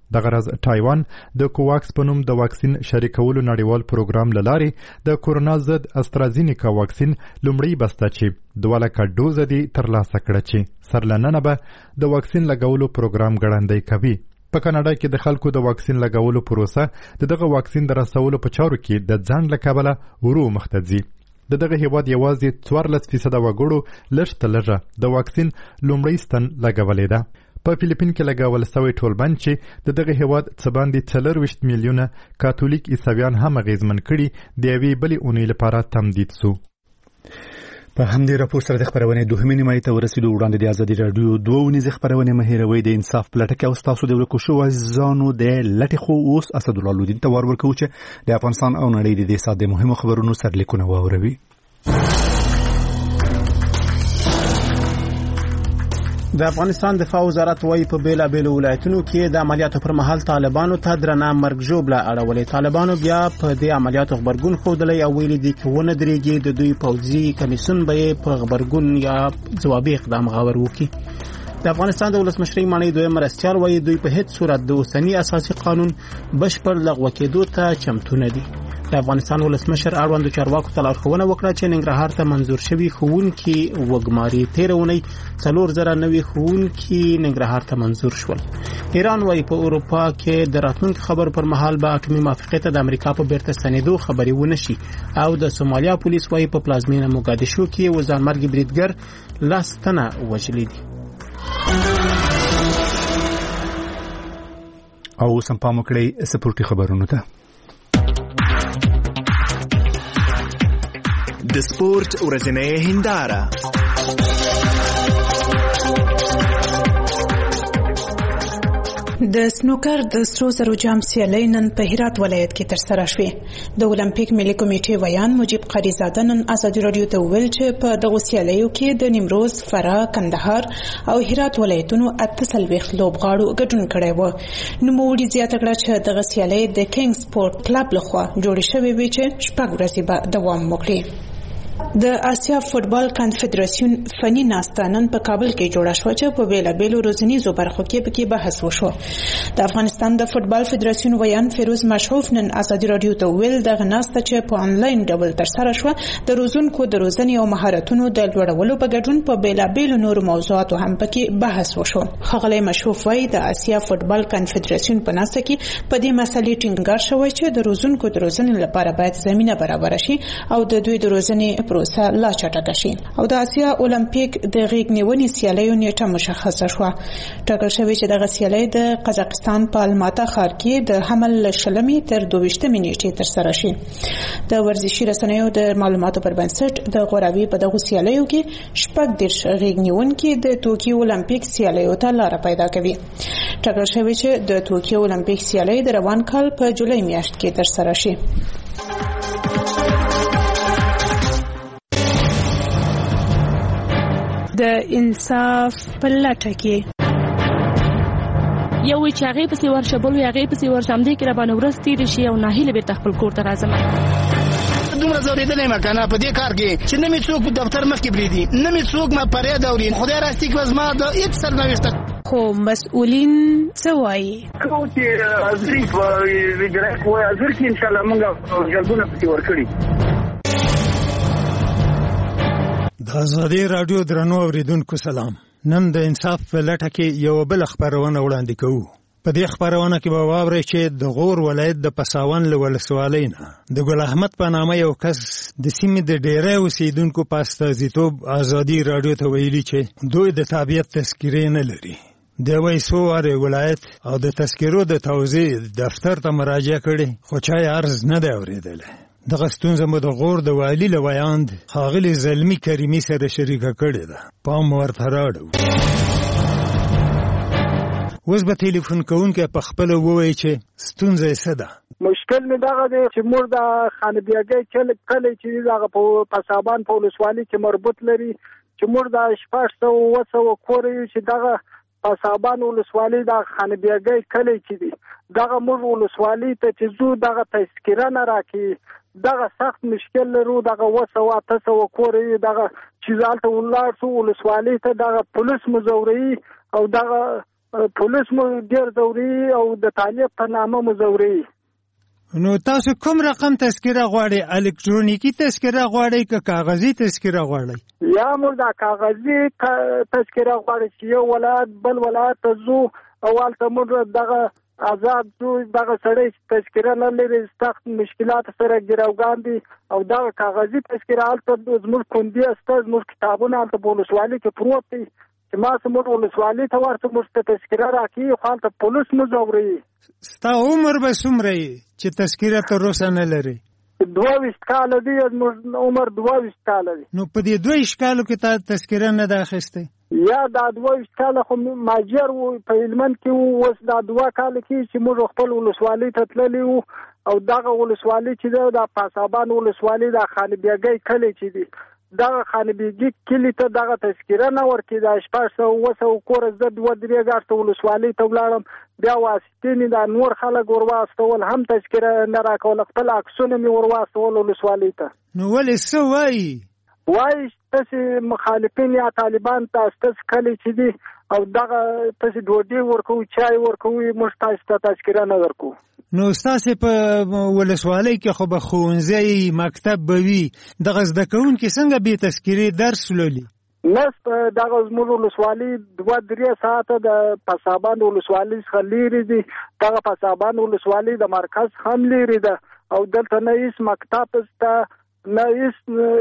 د غرض تایوان د کوواکس په نوم د واکسین شریکولو نړیوال پروګرام لاري د کورونا ضد استرازینیکا واکسین لومړی بسته چې 2 لکه ډوز دي ترلاسه کړه چې سرلننه به د واکسین لګولو پروګرام ګړندی کوي. په کاناډا کې د خلکو د واکسین لګولو پروسه دغه واکسین د رسولو په چارو کې د ځان له کبله ورو مخته ځي. دغه هیواد یوازې 14% وګړو لږ ته لږه د واکسین لومړی ستن لګولې ده. په فلیپین کې لګول شوی ټولبند چې دغه هیواد څه باندې 40 میلیونه کاتولیک عیسویان هم اغیزمن کړي د یوې بلې اونۍ لپاره تمدید سو.
په همدې راپور سره د خبرونې دوهمې نیمایي ته ورسېدو. وړاندې د ازادي راډیو 2 ونیزې خبرونې مه هېروئ د انصاف په لټه کې او ستاسو د ورکو شوو عزیزانو د لټې خو اوس اسدالله لودین ته ور ورکوو چې د افغانستان او نړۍ د دې ساعت د مهمو خبرونو سرلیکونه واوروي.
د افغانستان دفاع وزارت وايي په بیلابېلو ولایتونو کې د عملیاتو پر مهال طالبانو ته درنه مرګ ژوبله اړولې. طالبانو بیا په دې عملیاتو خبرګون ښودلی او ویلي دي چې ونه درېږي د دوی پوځي کمیسیون به یې په خبرګون یا ځوابي اقدام غور وکړي. د افغانستان د ولسمشرۍ ماڼۍ دویم مرستیال وايي دوی په هیڅ صورت د اوسني اساسي قانون بشپړ لغوه کېدو ته چمتو نه دي. د افغانستان ولسمشر اړوندو چارواکو ته لارښوونه وکړه چې ننګرهار ته منظور شوي ښوونکي وګماري. تېره اونۍ 4,000 نوي ښوونکي ننګرهار ته منظور شول. ایران وايي په اروپا کې د راتلونکي خبرو پر مهال به اټومي موافقې ته د امریکا په بیرته ستنېدو خبرې ونه شي. او د سومالیا پولیس وايي په پلازمینه موګادیشو کې یو ځانمرګي بریدګر 10 تنه وژلي دي.
او سم پام وکړئ سپورټي خبرونو ته.
د سپورت ورځنۍ هنداره.
د سنوکر د سرو زرو جام سیالۍ نن په هرات ولایت کې ترسره شوې. د اولمپیک ملي کمیټې ویان مجيب قریزاده نن ازادي رادیو ته ویل چې په دغه سیالیو کې د نیمروز، فراه، کندهار او هرات ولایتونو 48 لوبغاړو ګډون کړی و. نوموړي زیاته کړه چې دغه سیالۍ د کینګ سپورت کلب لخوا جوړې شوې وي چې شپږ ورځې به دوام وکړي. د آسیا فوتبال کنفدراسیون فني ناسته نن په کابل کې جوړه شو چې په بیلابېلو روزنیزو برخو کې پکې بحث وشو. د افغانستان د فوتبال فدراسیون ویان فیروز مشروف نن ازادي رادیو ته ویل دغه ناسته چې په انلاین ډول ترسره شو د روزونکو د روزنې او مهارتونو د لوړولو په ګډون په بیلابېلو نورو موضوعاتو هم پکې بحث وشو. ښاغلی مشروف وايي د آسیا فوتبال کنفدراسیون په ناسته کې په دې مسلې ټینګار شوی چې د روزونکو د روزنې لپاره باید زمينه برابر شي او د دوی د روزنې پروسه لا چټکه شي. او د آسیا اولمپیک د غیږ نیونې سیالیو نیټه مشخصه شوه. ټاکل شوی چې دغه سیالۍ د قزاقستان په الماتا ښار کې د حمل له 20 تر 22 نیټې ترسره شي. د ورزشي رسنیو د معلوماتو پر بنسټ د غوراوي په دغه سیالیو کې 14 غیږ نیونکي د توکیو اولمپیک سیالیو ته لار پیدا کوي. ټاکل شوی چې د توکیو اولمپیک سیالۍ د روان کال په جولای میاشت کې ترسره شي.
د انصاف په لټه کې یو چې هغه په سیور شبل یو هغه په سیور شمدې کې را باندې ورس تیر شي او ناهیله به خپل کور ته راځم.
دومره زوریدلې مکنه په دې کار کې چې نه می څوک په دفتر مخ کې بریدي نه می څوک ما پرې دوري خدای راستي کې زما د هیڅ سر نه وشته.
خو مسؤلین څه وایي؟
کوم چې ازري په ویډرا کوه ازر کې ان شاء الله موږ جلبونه پتی ورکړي.
د ازادي رادیو درنو اوریدونکو سلام. نن د انصاف په لټه کې یو بل خبرونه وړاندې کوو. په دې خبرونه کې به واورئ چې د غور ولایت د پساون له ولسوالۍ نه د ګل احمد په نامه یو کس د سیمې د ډیری اوسیدونکو په استازیتوب ازادي رادیو ته ویلي چې دوی د تابعیت تذکرې نه لري. د وایسوارې ولایت او د تذکرو د توزیع دفتر ته مراجعه کړې خو چا یې عرض نه دی اورېدلی. دغه ستونزه مو د غور د والي له ویاند ښاغلي زلمي کریمي سره شریکه کړې ده. پام ورته راوړو. اوس به تلیفون کوونکی په خپله ووایي چې ستونزه یې څه ده.
مشکل می دغه دی چې موږ د خانبیاګۍ کلی چې دغه په پسابان په ولسوالۍ کې مربوط لري چې موږ د 600 کور چې دغه پسابان ولسوالۍ د خانبیاګۍ کلی چې دی دغه موږ ولسوالۍ ته چې زو دغه تذکره نه راکړي دغه سخت مشکل لرو. دغه 800 کور دغه چې ځالته ولار سو ولسوالۍ ته دغه پولیس مزوري او دغه پولیس مو ډیر زوري او د طالب په نامه مو زوري.
نو تاسو کوم رقم تذکره غواړئ؟ الکترونیکی تذکره غواړئ که کاغذي تذکره غواړئ؟
یا موږ دا کاغذي تذکره غواړئ چې یو ولایت بل ولایت ته ځو او هلته موږ دغه آزاد ځو، دغه سړی تذکره نه لري، سخت مشکلات سره ګروګان دي او دغه کاغذي تذکره هلته زموږ کندي استه، زموږ کتابونه هلته په ولسوالۍ کې پروت دی چې ما زموږ ولسوالۍ ته ورته موږ ته تذکره راکوي، خو هلته پولیس مو ځوروي.
ستا عمر به څومره چې تذکره تر اوسه نه لري؟
22 کاله دی، عمر 22 کاله دی.
نو په دې 22 کالو کې تا تذکره نه ده اخیستې؟
یا دا 22 کاله خو ماجر و په هلمند کې و، اوس دا 2 کاله کې چې موږ خپل ولسوالۍ ته تللي وو او دغه ولسوالۍ چې ده د پاسابان ولسوالۍ د خانبیګۍ کلی چې دی، دغه خانبیګي کلی ته دغه تذکره نه ورکړي. د 600 کوره زه 2-3 ګاټه ولسوالۍ ته ولاړم، بیا واسطې مې د نور خلک ورواستول، هم تذکره نه راکول، خپل عکسونه مې ورواستول ولسوالۍ ته.
نو ولې څه وایي؟
وایي تاسې مخالفین یا طالبان تاسې کلی چې دي او دغه تاسې ډوډۍ ورکوي، چای ورکوي، موږ تاسې ته تذکره نه درکو.
نو ستاسې په ولسوالۍ کې خو به ښوونځی مکتب به وي، دغه زده کوونکي څنګه بې تذکرې درس لولي؟
نس دغه زموږ ولسوالۍ 2-3 ساعته د پسابان ولسوالۍ څخه لیرې دي، دغه پسابان ولسوالۍ د مرکز هم لیرې ده او دلته نه هېڅ مکتب شته، نه هېڅ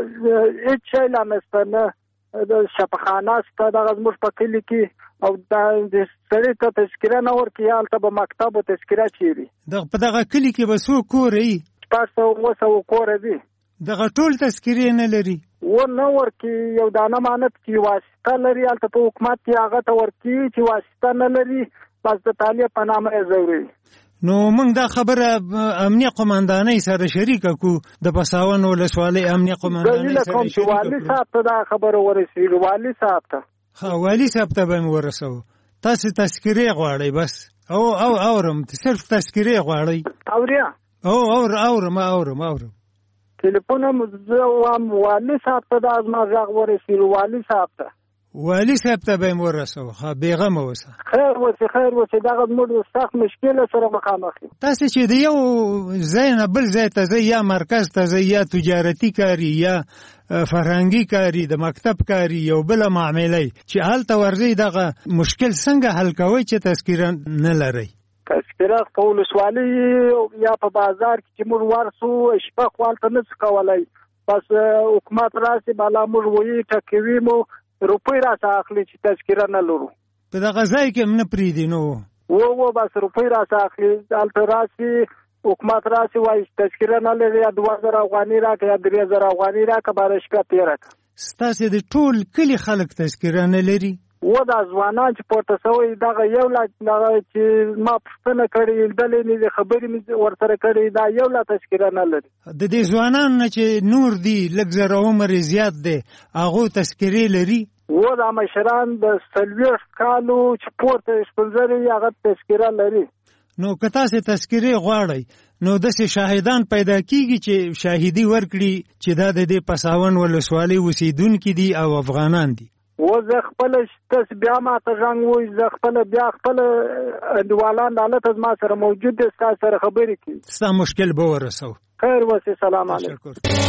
شی لا نشته، نه د شفاخانه شته دغه زموږ په کلي کې، او د سړي ته تذکره نه ورکړي، هلته به مکتب او تذکره چیري.
په دغه کلي کې به څو کوره وي؟
600 کوره دي.
دغه ټول تذکرې نه لري؟
و نه ورکړي، یو دانه مانت چې واسطه لري هلته په حکومت کې هغه ته ورکړي، چې واسطه نه لري بس د طالب په نامه یې ځوروي.
نو موږ دا خبره امنیه قماندانۍ سره شریکه کو، د پساون ولسوالۍ امنیه قماندانۍ سره شریکه کو.
والي صاحب ته دا خبره ورسېږي، والي صاحب ته.
ها والي صاحب ته به مې ورسوو. تاسې تذکرې غواړئ بس؟ اورم صرف تذکرې غواړئ؟
اوریا
اورم
تلیفون هم زه وایم والي صاحب ته دا زما غږ ورسېږي، والي صاحب ته.
والي صاحب ته به یې ورسوو. ښه بېغمه اوسه.
خیر اوسې دغه زموږ سخت مشکل سره مخامخ یو.
تاسې چې د یو ځای نه بل ځای ته ځئ، یا مرکز ته ځئ، یا تجارتي کاري یا فرهنګي کاري، د مکتب کاري، یو بله معاملې چې هلته ورځئ، دغه مشکل څنګه حل کوئ چې تذکره نه لرئ؟
تذکره په ولسوالۍ یا په بازار کې چې موږ ورسو شپه خو هلته نه څه کولی، بس حکومت راسي بالا موږ وایي ټکوي مو روپۍ راڅخه اخلي چې تذکره نه لرو.
په دغه ځای کې هم نه پرېږدي؟ نو
بس روپۍ راڅخه اخلي، هلته راسي حکومت راسي وایي تذکره نه لري، یا 2000 افغانۍ راکړه یا 3000 افغانۍ راکړه، باره شپه تېره کړه.
ستاسې د ټول کلي خلک تذکره نه لري؟
دا ځوانان چې پورته سوی دغه یو لا چې ما پوښتنه کړې دلې مې خبرې مې ورسره کړې، دا یو لا تذکره نه لري.
د دې ځوانانو نه چې نور دي لږ زره عمر زیات دی، هغو تذکرې لري؟
دا مشران د 40 کالو چې پورته شپږزره هغه تذکره لري.
نو که تاسې تذکرې غواړئ نو داسې شاهدان پیدا کیږي چې شاهدي ورکړي چې دا د دې پساون ولسوالۍ اوسېدونکي دي او افغانان دي.
زه خپله تاسې بیا ما ته زنګ ووایي، زه خپله انډیوالان دالته زما سره موجود دي، ستا سره خبرې کوي.
ستا مشکل به ورسوو.
خیر اوسې، سلام علیکم.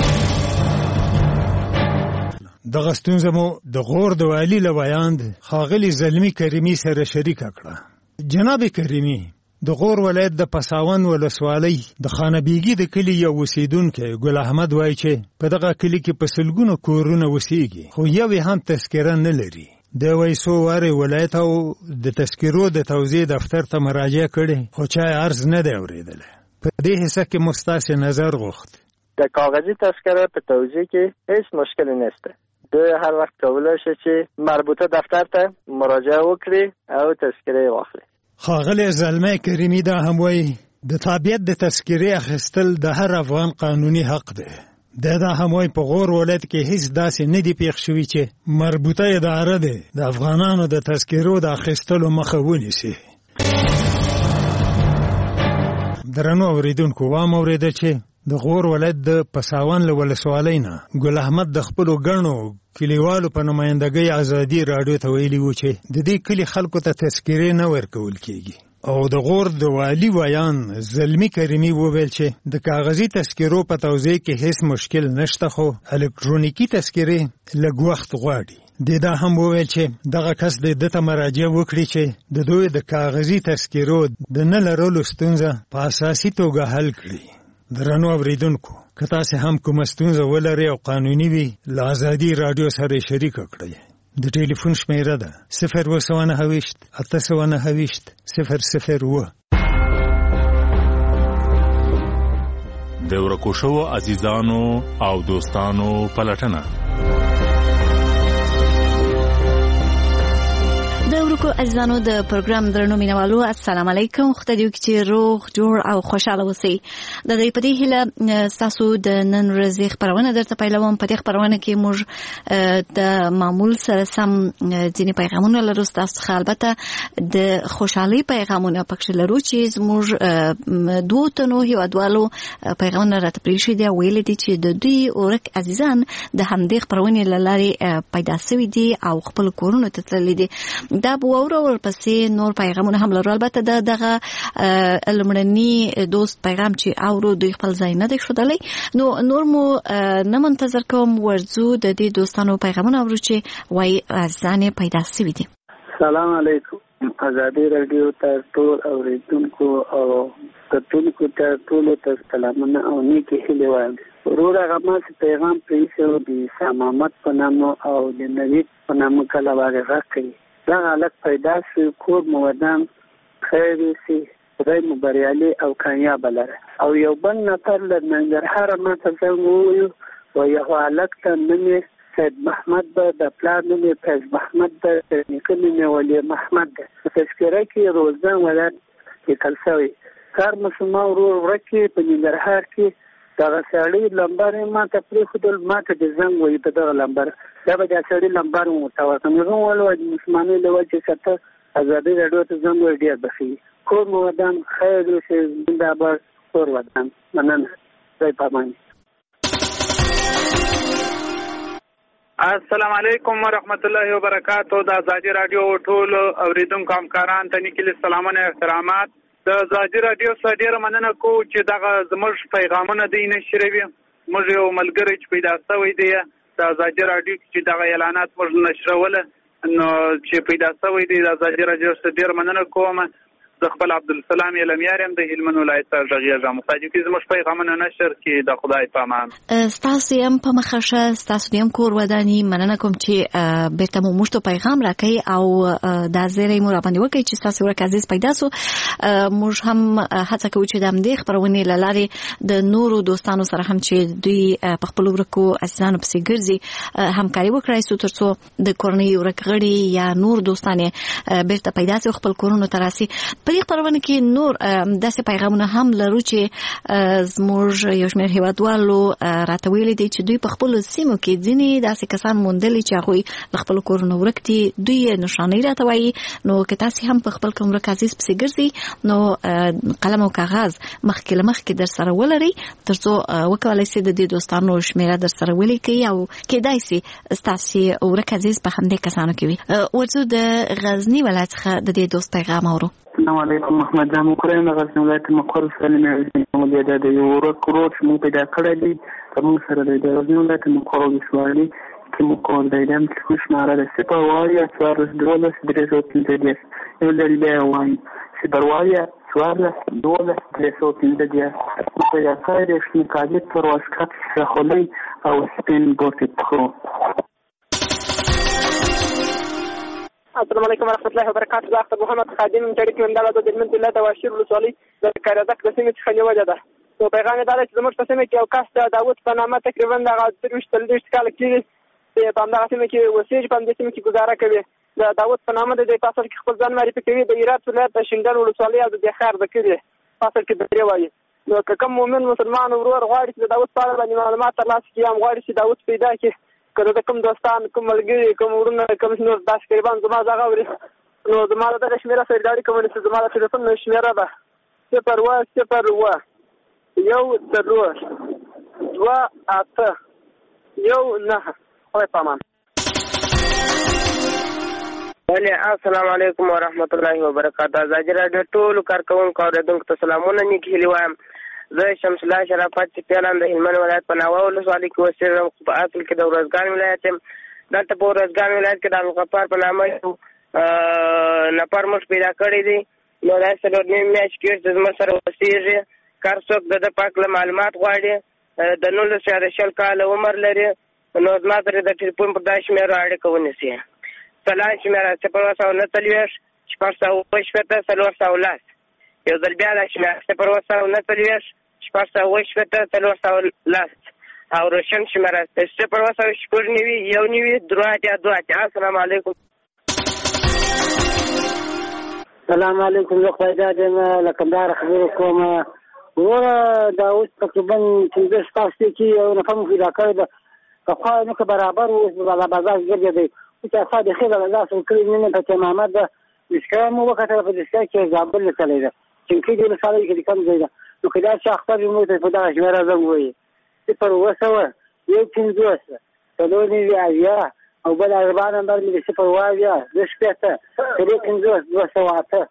دغه ستونزه مو د غور د والي له ویاند ښاغلي زلمي کریمي سره شریکه کړه. جناب کریمي د غور ولایت د پساون ولسوالۍ د خانبیګي د کلي یو اوسېدونکی ګل احمد وایي چې په دغه کلي کې په سلګونو کورونه اوسېږي، خو یو یې هم تذکره نه لري. دی وایي څو وارې ولایت او د تذکرو د توزیع دفتر ته مراجعه کړې، خو چا یې عرض نه دی اورېدلی. په دې حصه کې مو ستاسې نظر غوښت.
د کاغذي تذکره په توزیع کې هیڅ مشکلی نشته. دوی هر وخت کولی شي چې مربوطه دفتر ته مراجعه وکړي او تذکره یې واخلي.
ښاغلی زلمی کریمي دا هم وایي د تابعیت د تذکرې اخیستل د هر افغان قانوني حق دی. دا هم وایي په غور ولایت کې هیڅ داسې نه دي پېښ شوي چې مربوطه اداره دی د افغانانو د تذکرو د اخیستلو مخه ونیسي. درنو اورېدونکو، واورېده چې د غور ولایت د پساوان له ولسوالۍ نه ګل احمد د خپلو ګڼو کلیوالو په نمایندګۍ ازادي راډیو ته ویلي و چې د دې کلي خلکو ته تذکرې نه ورکول کیږي. او د غور د والی ویان زلمی کریمی وویل چې د کاغذي تذکرو په توزیع کې هیڅ مشکل نشته، خو الکترونیکی تذکرې لږ وخت غواړي. دا هم وویل چې دغه کس د دته مراجعه وکړي چې د دوی د کاغذي تذکرو د نه لرلو ستونزه په اساسي توګه حل کړي. درنو اوریدونکو، که تاسو هم کومه ستونزه ولرئ او قانوني وي، له ازادي راډیو سره شریک کړئ. د ټلیفون شمیره ده 029 829 001.
د ورکو شوو عزیزانو او دوستانو پلټنه.
د ورکو عزیزانو د پروګرام درنو مینوالو، السلام علیکم. خدای دې وکړي چې روغ جوړ او خوشاله اوسئ. د دې په دې هیله تاسو د نن ورځې خبرونه درته پیلوم. په دې خبرونه کې موږ د معمول سره سم ځینې پیغامونه لرو تاسو څخه، البته د خوشحالي پیغامونه پکې لرو چې زموږ دوه تنو هیوادوالو پیغامونه راته پریښي دي. ویل دي چې د دوی ورک عزیزان د همدې خبرونې له لارې پیدا شوي دي او خپل کورونو ته تللي دي. دا به ورپسې نور پیغامونه هم لرو. البته دغه لومړني دوست پیغام چې اورو دوی خپل ځای نه دی ښودلی، نو نور مو نه منتظر کوم، ورځو د دې دوستانو پیغامونه اورو چې وایي عزیزان پیدا شوي دي.
سلام علیکم. ازادي راډیو ته ټول اوریدونکو او کتونکو ته ټولو ته سلامونه او نیکې هیلې وایم. ورور هغه ما چې پیغام پرېښی د عیسی محمد په نامه او د نوید په نامه کله هغې غږ کوي. دا هلک پیدا شي، کور مو ودان خیر شي، خدای مو بریالي او کامیابه لره. او یو بل نفر له ننګرهاره ما ته زنګ وویو، وایي هغه هلک ته نوم یې سید محمد ده، د پلار نوم یې فیض محمد ده، د نیکه نوم یې ولی محمد ده. په تذکره کې روزګان ولایت لیکل شوی. کار مسلمان ورور ورک کې په ننګرهار کې دغه سړي لمبر ما ته پرېښودل، ما ته د زنګ وایي په دغه لمبر. دا به د سړي لمبر مو ورته ورکړم. هغه وویل د مسلمانۍ له وجې څخه ازادي راډیو ته زنګ وایي ډېر بخښي. کور مو ودان خیر اوسئ، زنده‌باد کور ودان. مننه. خدای په امان.
السلام علیکم ورحمت الله وبرکاتو. د ازادي راډیو ټول اوریدونکو همکاران ته نیکې سلامونه احترامات. د ازادي راډیو څخه ډېره مننه کوو چې دغه زموږ پیغامونه دوی نشروي. موږ یو ملګری چې پیدا شوی دی د ازادي راډیو چې دغه اعلانات موږ نشروله، نو چې پیدا شوی دی د ازادي راډیو څخه ډېره مننه کوم. د خپل عبدالسلام علمیار هم د هلمند ولایت څخه غږیږم. خدای دې زموږ پیغامونه نشر کړي. د خدای په امان.
ستاسو هم په مخه شه، ستاسو هم کور وداني. مننه کوم چې بیرته مو موږ ته پیغام راکړئ او دا زیری مو را باندې وکړئ چې ستاسو ورک عزیز پیدا سو. موږ هم هڅه کوو چې د همدې خبرونې له لارې د نورو دوستانو سره هم چې دوی په خپل ورکو عزیزانو پسې ګرځي همکاري وکړئ، څو تر څو د کورنۍ ورک غړي یا نور دوستان بیرته پیدا سي خپل کورونو ته راسي. په دې خبرونه کې نور داسې پیغامونه هم لرو چې زموږ یو شمېر هیوادوالو راته ویلي دي چې دوی په خپلو سیمو کې ځینې داسې کسان موندلي چې هغوی له خپلو کورونو ورک دي. دوی نښانۍ راته وایي. نو که تاسې هم په خپل کوم ورک عزیز پسې ګرځئ، نو قلم او کاغذ مخکې له مخکې در سره ولرئ تر څو وکولی سي د دې دوستانو شمېره در سره ولیکئ او کیدای سي ستاسې ورک عزیز په همدې کسانو کې وي. ورځو د غزني ولایت څخه د دې دوست پیغام اورو.
السلام علیکم. محمد جان مکرم د غزني ولایت مقر سالم عزیز د یو ورک ورور چې مو پیدا کړی دی په موږ سره د غزني ولایت مقر ولسوالۍ کې مو کور دی. د امتحان شماره ده 0 12 12 315. یو ځل بیا وایم 0 12 12 315. په خیر شنو کاږي پر واسکټ شخولي او سپین بوټي پخو.
السلام علیکم ورحمۃ اللہ وبرکاتہ. زه اختر محمد خادم شریک منډه د هلمند ولایت واشیر ولسوالۍ د کاریزک د سیمې څخه نیولې ده. نو پیغام یې دا دی چې زموږ په سیمه کې یو کس د داود په نامه تقریبا دغه 23 کاله کېږي چې په همدغه سیمه کې اوسېږي، په همدې سیمه کې ګزاره کوي. د داود په نامه د دې په اصل کې خپل ځان معرفي کوي د هرات ولایت د شینډل ولسوالۍ او د دخار د کلي په اصل کې درې وایي. نو که کوم مؤمن مسلمان ورور غواړي چې د داود په اړه باندې معلومات ترلاسه کړي، هم غواړي چې داود پیدا کړي، که د کوم دوستان کوم ملګري کوم ورونه کوم نور داسې قریبان زما دغه اوري، نو زما دغه شمېره سره ډاډي کوم چې زما د ټلیفون شمېره ده 0 0 1 4 2 8 1 9. خدای پامان.
السلام علیکم ورحمت الله وبرکاته. ازادي رادیو ټول کارکونکو او اوریدونکو ته سلامونه نیک هیلې وایم. زه شمس الله شرافت چې پیلان د هلمند ولایت په ناوه ولسوالۍ کې اوسېږم، خو په اصل کې د ورځګان ولایت یم. دلته په ورځګان ولایت کې د عبدالغفار په نامه یو نفر موږ پیدا کړی دی. نو دا 4 میاشتې کې زموږ سره اوسېږي. کار څوک د ده په هکله معلومات غواړي. د 19 کاله عمر لري. نو زما سره د ټلیفون په دا شمېرو اړیکه ونیسي. سلام شمېره 049 6 410. یو ځل بیا دا شمېره 049 6 410 او روشن شمېره 0 السلام علیکم.
السلام علیکم. زه خدای دې له کندهار خبرې کوم. وروره دا اوس تقریبا 15 شپږ کې یو نفر مو پیدا کړی ده. که خوا نه که برابر اوس په بازار ګرځېدی. چې اصلا د خیل له لاسه کړي مینه په محمد ده. دسکه مو وکتل په دسکه کې زابل نه تللی ده. چنکي دې مثال کې کم ځای ده. نو که دا چې اختر مو ته په دغه شمېره زنګ ووایي 0 1 5 او بل اربع نمبر مې 0 2 2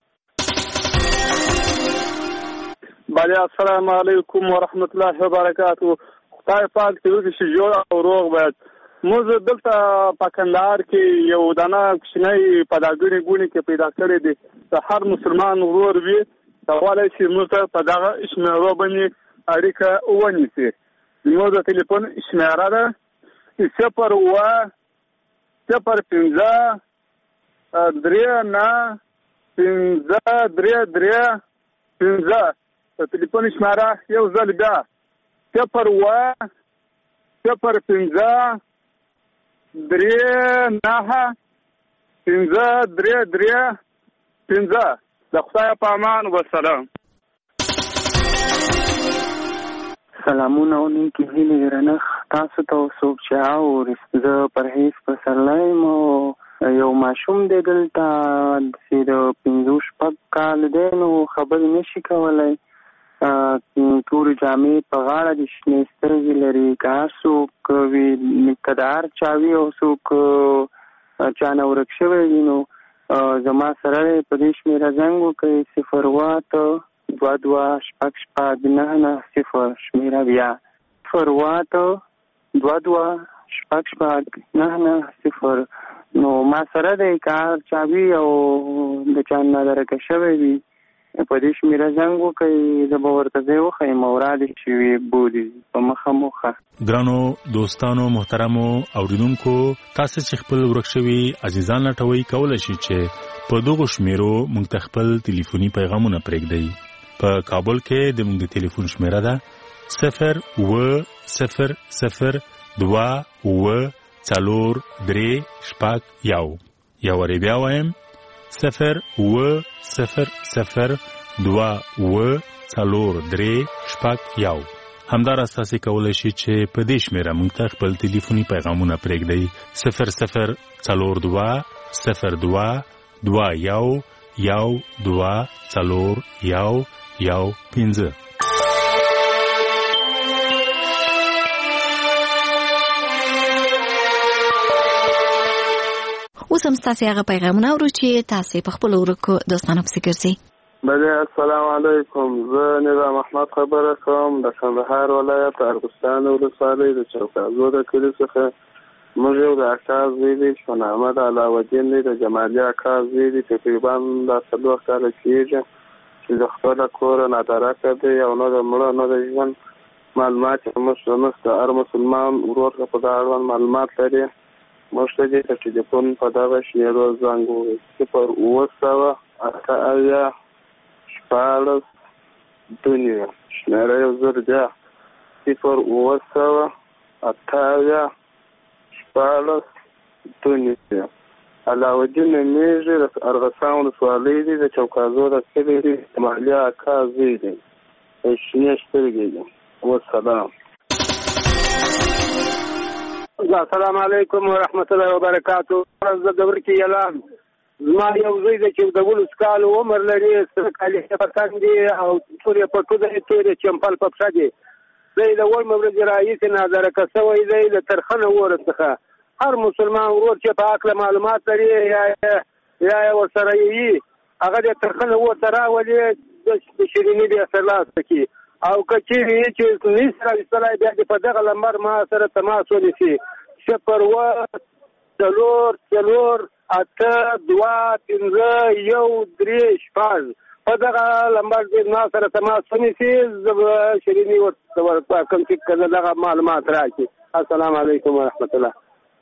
بله السلام علیکم ورحمت الله وبرکاته. خدای پاک دې وکړي چې جوړ او روغ باید. موږ دلته په کندهار کې یو دانه کوچنی پداګړي ګونې کې پیدا کړی دی. د هر مسلمان ورور وي کولی شي موږ ته په دغه شمېرو باندې اړیکه ونیسي. زموږ د ټلیفون شمېره ده 0 0 5 3 9 5 3 3 5. د ټلیفون شمېره یو ځل بیا 0 0 5 3 9 5 3 3 5. د خدای په امان والسلام.
سلامونه او نیکی هیلې درنښت تاسو ته څوک چې اوري. زه پرهیز پسرلی م او یو ماشوم دی دلته چې د 5 کال دی. نو خبرې نشي کولی. تورې جامې په غاړه د شنې سترګې لري. که هر څوک وي که د هر چا وي او څوک چا نه ورک شوی وي نو زما سره په دې شمېره زنګ وکړئ 0 2 2 6 9 9 0 شمېره بیا 0 2 2 6 9 9 0. نو ما سره دی که هر چا وي او د چا نه درکه شوی وي په دې شمېره زنګ وکړئ. زه به ورته ځای وښیم او رادې چې وي بولي په مخه موخه.
ګرانو دوستانو محترمو اوریدونکو، تاسو چې خپل ورک شوي عزیزان لټوئ کولی شئ چې په دغو شمېرو موږ ته خپل ټلیفوني پیغامونه پرېږدئ. په کابل کې د موږ د ټلیفون شمېره ده 0 0 0 2 4 3 6 1. وری بیا وایم 0 0 0 2 4 3 6 1. همداراز تاسو کولی شئ چې په دې شمېره موږ ته خپل ټلیفوني پیغامونه پرېږدئ 00 42 02 21 12 4 1 15.
اوس هم ستاسې هغه پیغامونه اورو چې تاسې په خپلو ورکو دوستانو پسې ګرځئ.
بله السلام علیکم. زه نظام احمد خبره کوم د کندهار ولایت ارغستان ولسوالۍ د چوکازو د کلي څخه. موږ یو د اکا زوی دی چې په نامه د علاوالدین دی د جمالي اکا زوی دی. تقریبا دا 4 کاله کېږي چې د خپله کوره نادرکه دی او نه د مړه نه د ژوند معلومات موږ د هر مسلمان ورور په دا اړوند معلومات لري. موږ ته دې د ټلیفون په دغه شمېرو زنګ ووایي 0 8 2 شمېره یو ځل بیا 0 8 2. علاوالدین نومېږي د ارغستان ولسوالۍ دی د چوکازو د کلي دی. جمالي اکا زوی دی. شنې سترګې دی. والسلام.
السلام علیکم ورحمت الله وبرکاته. زه د ورکي اعلان
زما یو زوی دی چې د 19 کالو عمر لري، سره کالي په تن دي او تورې په ټوله تورې چمپل په پښه دي. دی د وړمه ورځې راهیسې نادرکه شوی دی له ترخنه وره څخه. هر مسلمان ورور چې په عقله معلومات لري یا ورسره وي هغه د ترخنه ورته راولي د شیریني د اصلاح کې او که چیرې چې نسره ویستلی بیا د په دغه لمبر ما سره تماس ونیسي 0 8 2 5 1 3 6 په دغه لمبر د ما سره تماس ونیسي زه شیریني ورته کوم چې دغه معلومات راکړي. السلام علیکم ورحمت الله.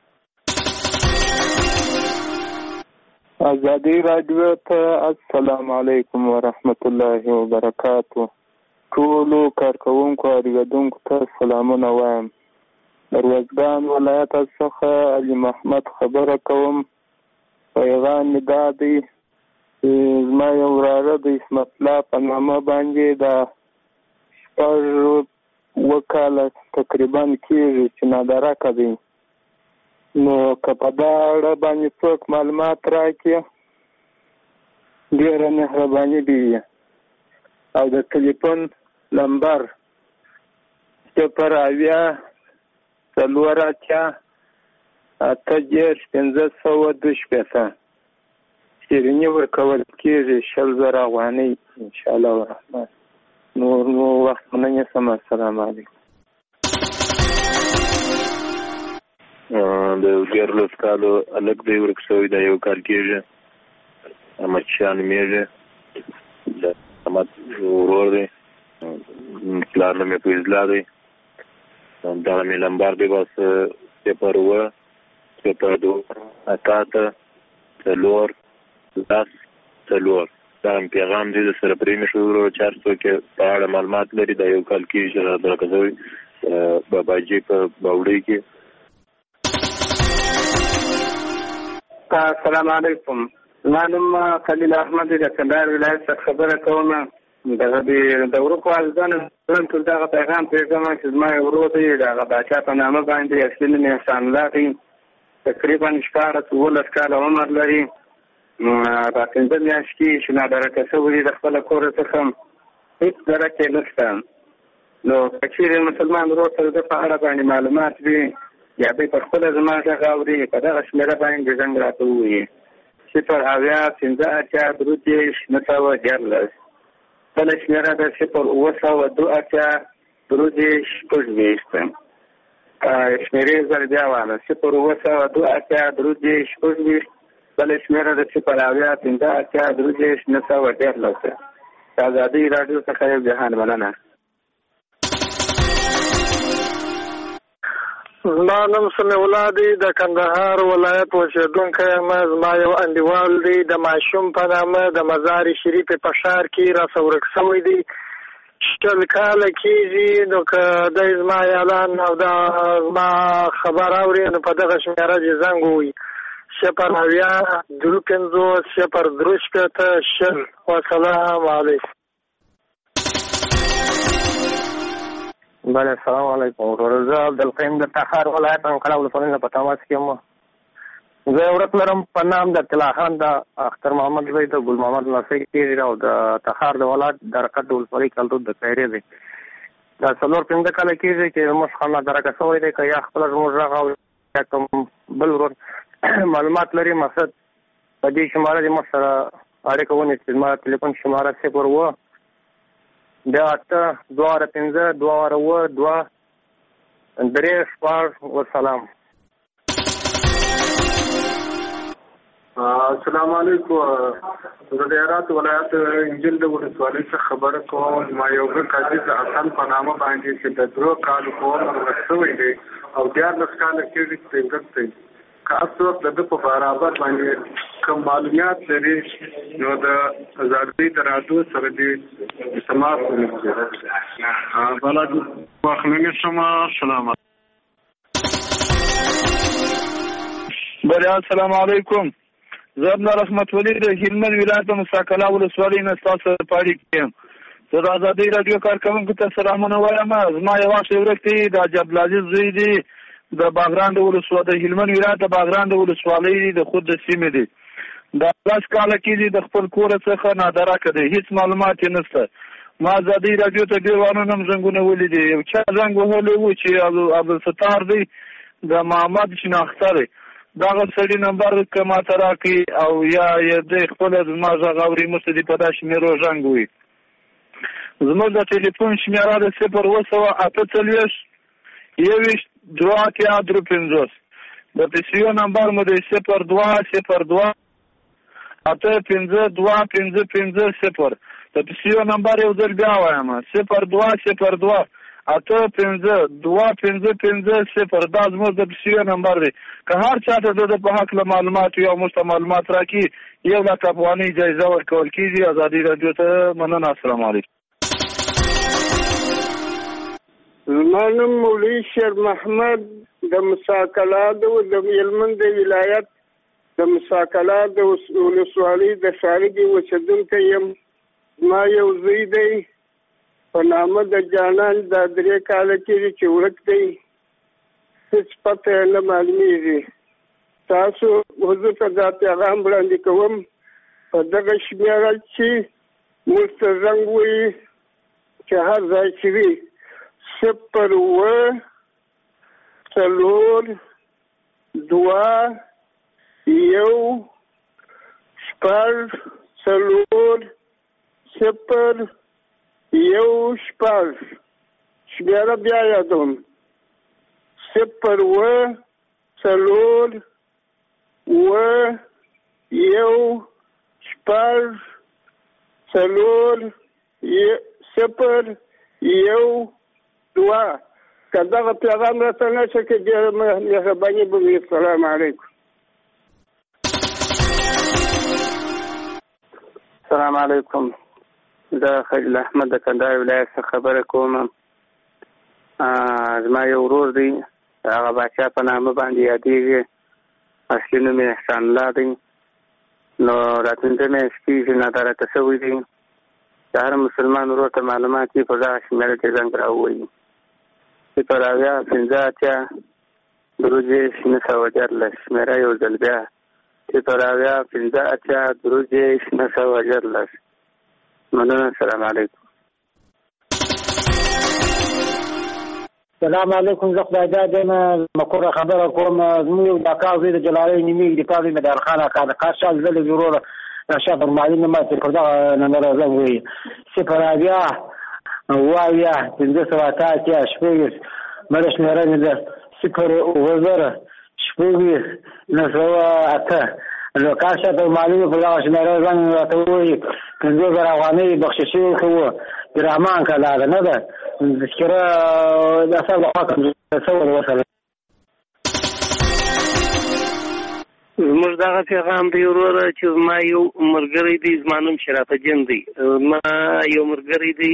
ازادي رادیو ته السلام علیکم ورحمت الله وبرکاتو. ټولو کارکوونکو اورېدونکو ته سلامونه وایم. روزګان ولایت څخه علي محمد خبره کوم. پیغام مې دا دی چې زما یو وراره د اسمت الله په نامه باندې د 6 کاله تقریبا کېږي چې نادرکه دی. نو که په دا اړه باندې څوک معلومات راکړي ډېره مهرباني به وي. او د ټلیفون نمبر 0 4 8 شیریني ورکول کېږي 100,000 افغانۍ انشاءالله الرحمن. نو وخت نه نیسم. السلام علیکم.
د 14 کالو هلک دی ورک شوی دا یو کال کېږي. احمدشاه نومېږي، د احمد ورور دی، پلار نوم یې فیض الله دی. دغه مې نمبر دی بس 0 2 8 4 10 4. دا پیغام دی د سره پرې مې شو چې هر څوک په اړه معلومات لري دا یو کال کېږي چې نادرکه شوی باباجي په باوړۍ کې.
السلام علیکم. زما نوم خلیل احمد دی، د کندهار ولایت څخه خبره کوم. دغه د ورکو والدانو ټول دغه پیغام پرېږدم چې زما یو ورور دی د هغه باچا په نامه باندې اصلي نوم یې احسان الله دی. تقریبا 14 کاله عمر لري. په 15 میاشتې چې نادرکه شوی دی د خپله کوره څخه هېڅ درکې نشته. نو که چېرې مسلمان ورور سره د په اړه باندې معلومات وي یا به په خپله زما غږ اوري په دغه شمېره باندې زنګ راته ووایي 0 5 8 2 9 بله شمېره ده 0 2 8 2 6 شمېرې زر بیا واله 0 2 8 2 6 بله شمېره ده 0 5 8 2 9 ازادي راډیو څخه یو جهان مننه.
زما نوم سمیع الله دی، د کندهار ولایت اوسېدونکی یم. زما یو انډیوال دی د ماشوم په نامه د مزار شریف په ښار کې راسه ورک شوی دی. 20 کاله کېږي. نو که دی زما اعلان او دا زما خبر اوري نو په دغه شمېره دې زنګ ووایي 0 5 0 3 والسلام علیکم.
بله السلام علیکم. ورور زه عبدالقیم د تخار ولایت انقره ولسوالۍ نه په تماس کې یم. زه یو ورک لرم په نام د طلا خان د اختر محمد زوی د ګل محمد ناصر کېږي او د تخار د ولایت درقد د ولسوالۍ کلتور د خیرې دی. دا 4-5 کاله کېږي چې زموږ ښه نادرکه شوی دی. که یا خپله زموږ غږ او یا کوم بل ورور معلومات لري مقصد په دې شماره دې موږ سره اړیکه ونیسي. زما ټلیفون شماره 0 2 8 2 5 2 2 3 والسلام.
السلام علیکم. زه د هرات ولایت انجیل د ولسوالۍ څخه خبره کوم. ما یو قاضي د حسن په نامه باندې چې د 3 کالو په عمر ورک شوی دی او 14 کاله کېږي چې پرېږدت دی. که هر څوک د ده په برابر باندې کوم معلومات لري نو د ازادۍ د راډیو سره دې تماس ونیسي. بله وخت نه نیسم. سلام
بله السلام علیکم. زه ابن رحمت ولی د هلمند ولایت د مساکلا ولسوالۍ نه ستاسو سره په اړیکه کې یم. زه د ازادۍ راډیو کارکوونکو ته سلامونه وایم. زما یو وخت ورک دی د حاجي عبدالعزیز زوی دی د باغران د ولسوالۍ د هلمند ولایت د باغران د ولسوالۍ د خود د سیمې دی. دا 10 کاله کېږي د خپل کور څخه نادرکه دی، هیڅ معلومات یې نشته. ما ازادۍ راډیو ته ډېر وانه هم زنګونه ولیدي. یو چا زنګ وهلی و چې عبدالستار دی د محمد شناخته دی، دغه سړي نمبر که ماته راکړي او یا یې دی خپله زما غږ اوري مخته دې په دا شمېرو زنګ ووي. زموږ د ټلیفون شمېره د 028 21 2 د پیسیو نمبر مو دی 0202 852 د پیسیو نمبر یو ځل بیا وایم 0202 852 دا زموږ د پیسیو نمبر دی. که هر چاته د په حق له معلومات یا موږ معلومات راکړي 1 لک افغانۍ جایزه ورکول کېږي. ازادي راډیو ته مننه. السلام علیکم.
زما نوم مولوي شیر محمد د مساکلات د هلمند ولایت د مساکلات د ولسوالۍ د شارګي اوسېدونکی یم. زما یو زوی دی په نامه د جانان دا 3 کاله کېږي چې ورک دی، هېڅ پته یې نه معلومېږي. تاسو حضور ته دا پیغام وړاندې کوم په دغه شمېره چې موږ ته زنګ ووایي چې هر ځای چې وي 0 4 2 1 4 0 1 6 شمېره بیا یادوم 0 4 1 6 4 0 1 که دغه پیغام راته نشه که ډېره مهرباني به وي. السلام علیکم.
السلام علیکم. زه خلیل احمد د کندهار ولایت څخه خبره کوم. زما یو ورور دی، هغه باچا په نامه باندې یادېږي، اصلي نوم یې احسان الله دی. نو راتلونکې میاشت کې نادرکه شوی دی. د هر مسلمان ورور ته معلومات یې په دغه شمېره کې زنګ راووایي 0 دروجه 914 شمېره یو ځل بیا 0 دروجه 914. مننه. السلام علیکم.
السلام علیکم. زه خدای داد یم مکوره خبره کوم. زموږ د اکا زوی د جلالۍ نومېږي د قاضي مدار خان اکا د کار شال زه د ورور شاه فرمالي نومه چې پر دغه نمبر زنګ ووایي 0 واویا 580 شپږ مړه شمېره مې ده 0 شپږ 908 نو کار شاه فرمالي په دغه شمېره زنګ راته ووایي 50,000 افغانۍ بخشش شوی و د رحمان کلا ده نه ده تذکره د اصل لخوا تصور وصل.
زموږ دغه پیغام دی وروره چې زما یو ملګری دی، زما نوم شرف جن دی. زما یو ملګری دی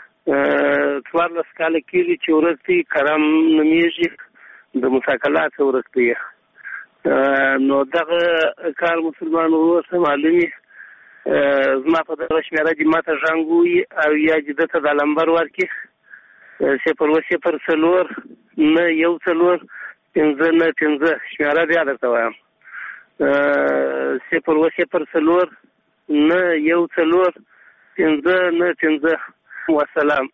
14 کاله کېږي چې ورک دی، کرم نومېږي، د مساکلات ورک دی. نو دغه کار مسلمان ورور ته معلومي زما په دغه شمېره دې ما ته زنګ ووایي او یا چې ده ته دا نمبر ورکړي 0 9 1 4 5 9 5 شمېره بیا درته وایم 0 4 9 1 4 5 9 5. والسلام.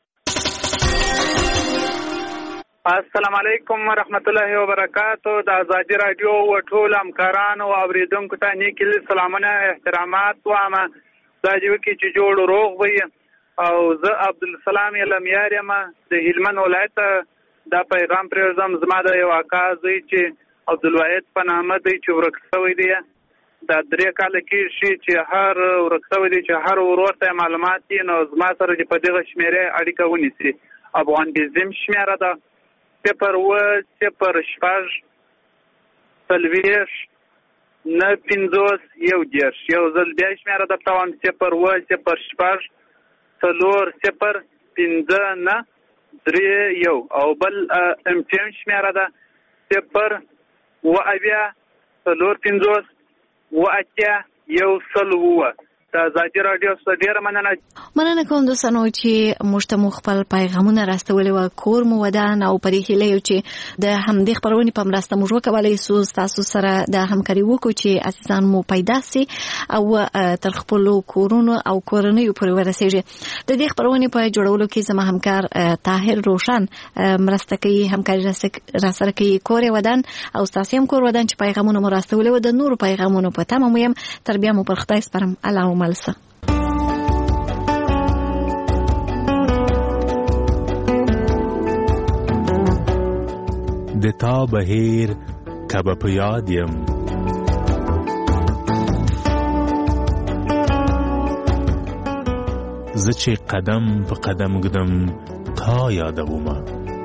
السلام علیکم ورحمت الله وبرکاتو. د ازادي راډیو او ټول همکارانو او اوریدونکو ته نیک سلامونه احترامات وایم. دا جو کې چې جوړ روغ وي او زه عبدالسلام یلمیار یم د هلمند ولایت. دا پیغام پرېږدم زما د یو اکا زوی چې عبدالواحد په نامه دی چې ورک شوی دی. دا 3 کاله کېږي چې هر ورک شوی دی چې هر ورور ته معلومات دي. نو زما سره چې په دغه شمېرې اړیکه ونیسي. افغان بزم شمېره ده 0 0 6 40 9 50 1 یو ځل بیا شمېره درته وایم 0 0 6 4 0 5 9 3 1 او بل MTN شمېره ده 0 و 4 50 و 1 1 1 د ازادي رادیو څخه ډیره
مننه کوم دوستانو چې موږ ته خپل پیغامونه راستولي و کور مو ودان او پرې هیله یو چې د همدې خبرونې په مرسته موږ وکولای شو تاسو سره د همکاري وکړو چې عزیزان مو پیدا سي او تر خپل کورونو او کورنیو پورې ورسیږي. د دې خبرونې په جوړولو کې زما همکار طاهر روشن مرسته کوي، همکاري راسره کوي. کور ودان او تاسو هم کور ودان چې پیغامونه مو راستولي و د نورو پیغامونو په تمه مو يم تر بیا مو پر خدای سپارم. الله وملسه.
د تا بهیر کبه په یاد یم زه چې قدم په قدم ګدم تا یادومه.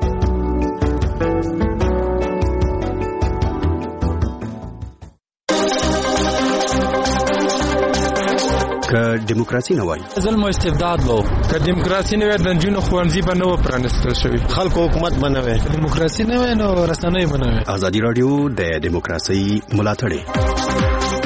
که دیموکراسي نه وای
ظلم او استبداد وو، که دیموکراسي نه وای د نجونو ښوونځي به نه و پرانیستل شوي،
خلکو حکومت به نه وای،
دیموکراسي نه وای نو رسنۍ به نه وای.
ازادي رادیو د دیموکراسي ملاتړ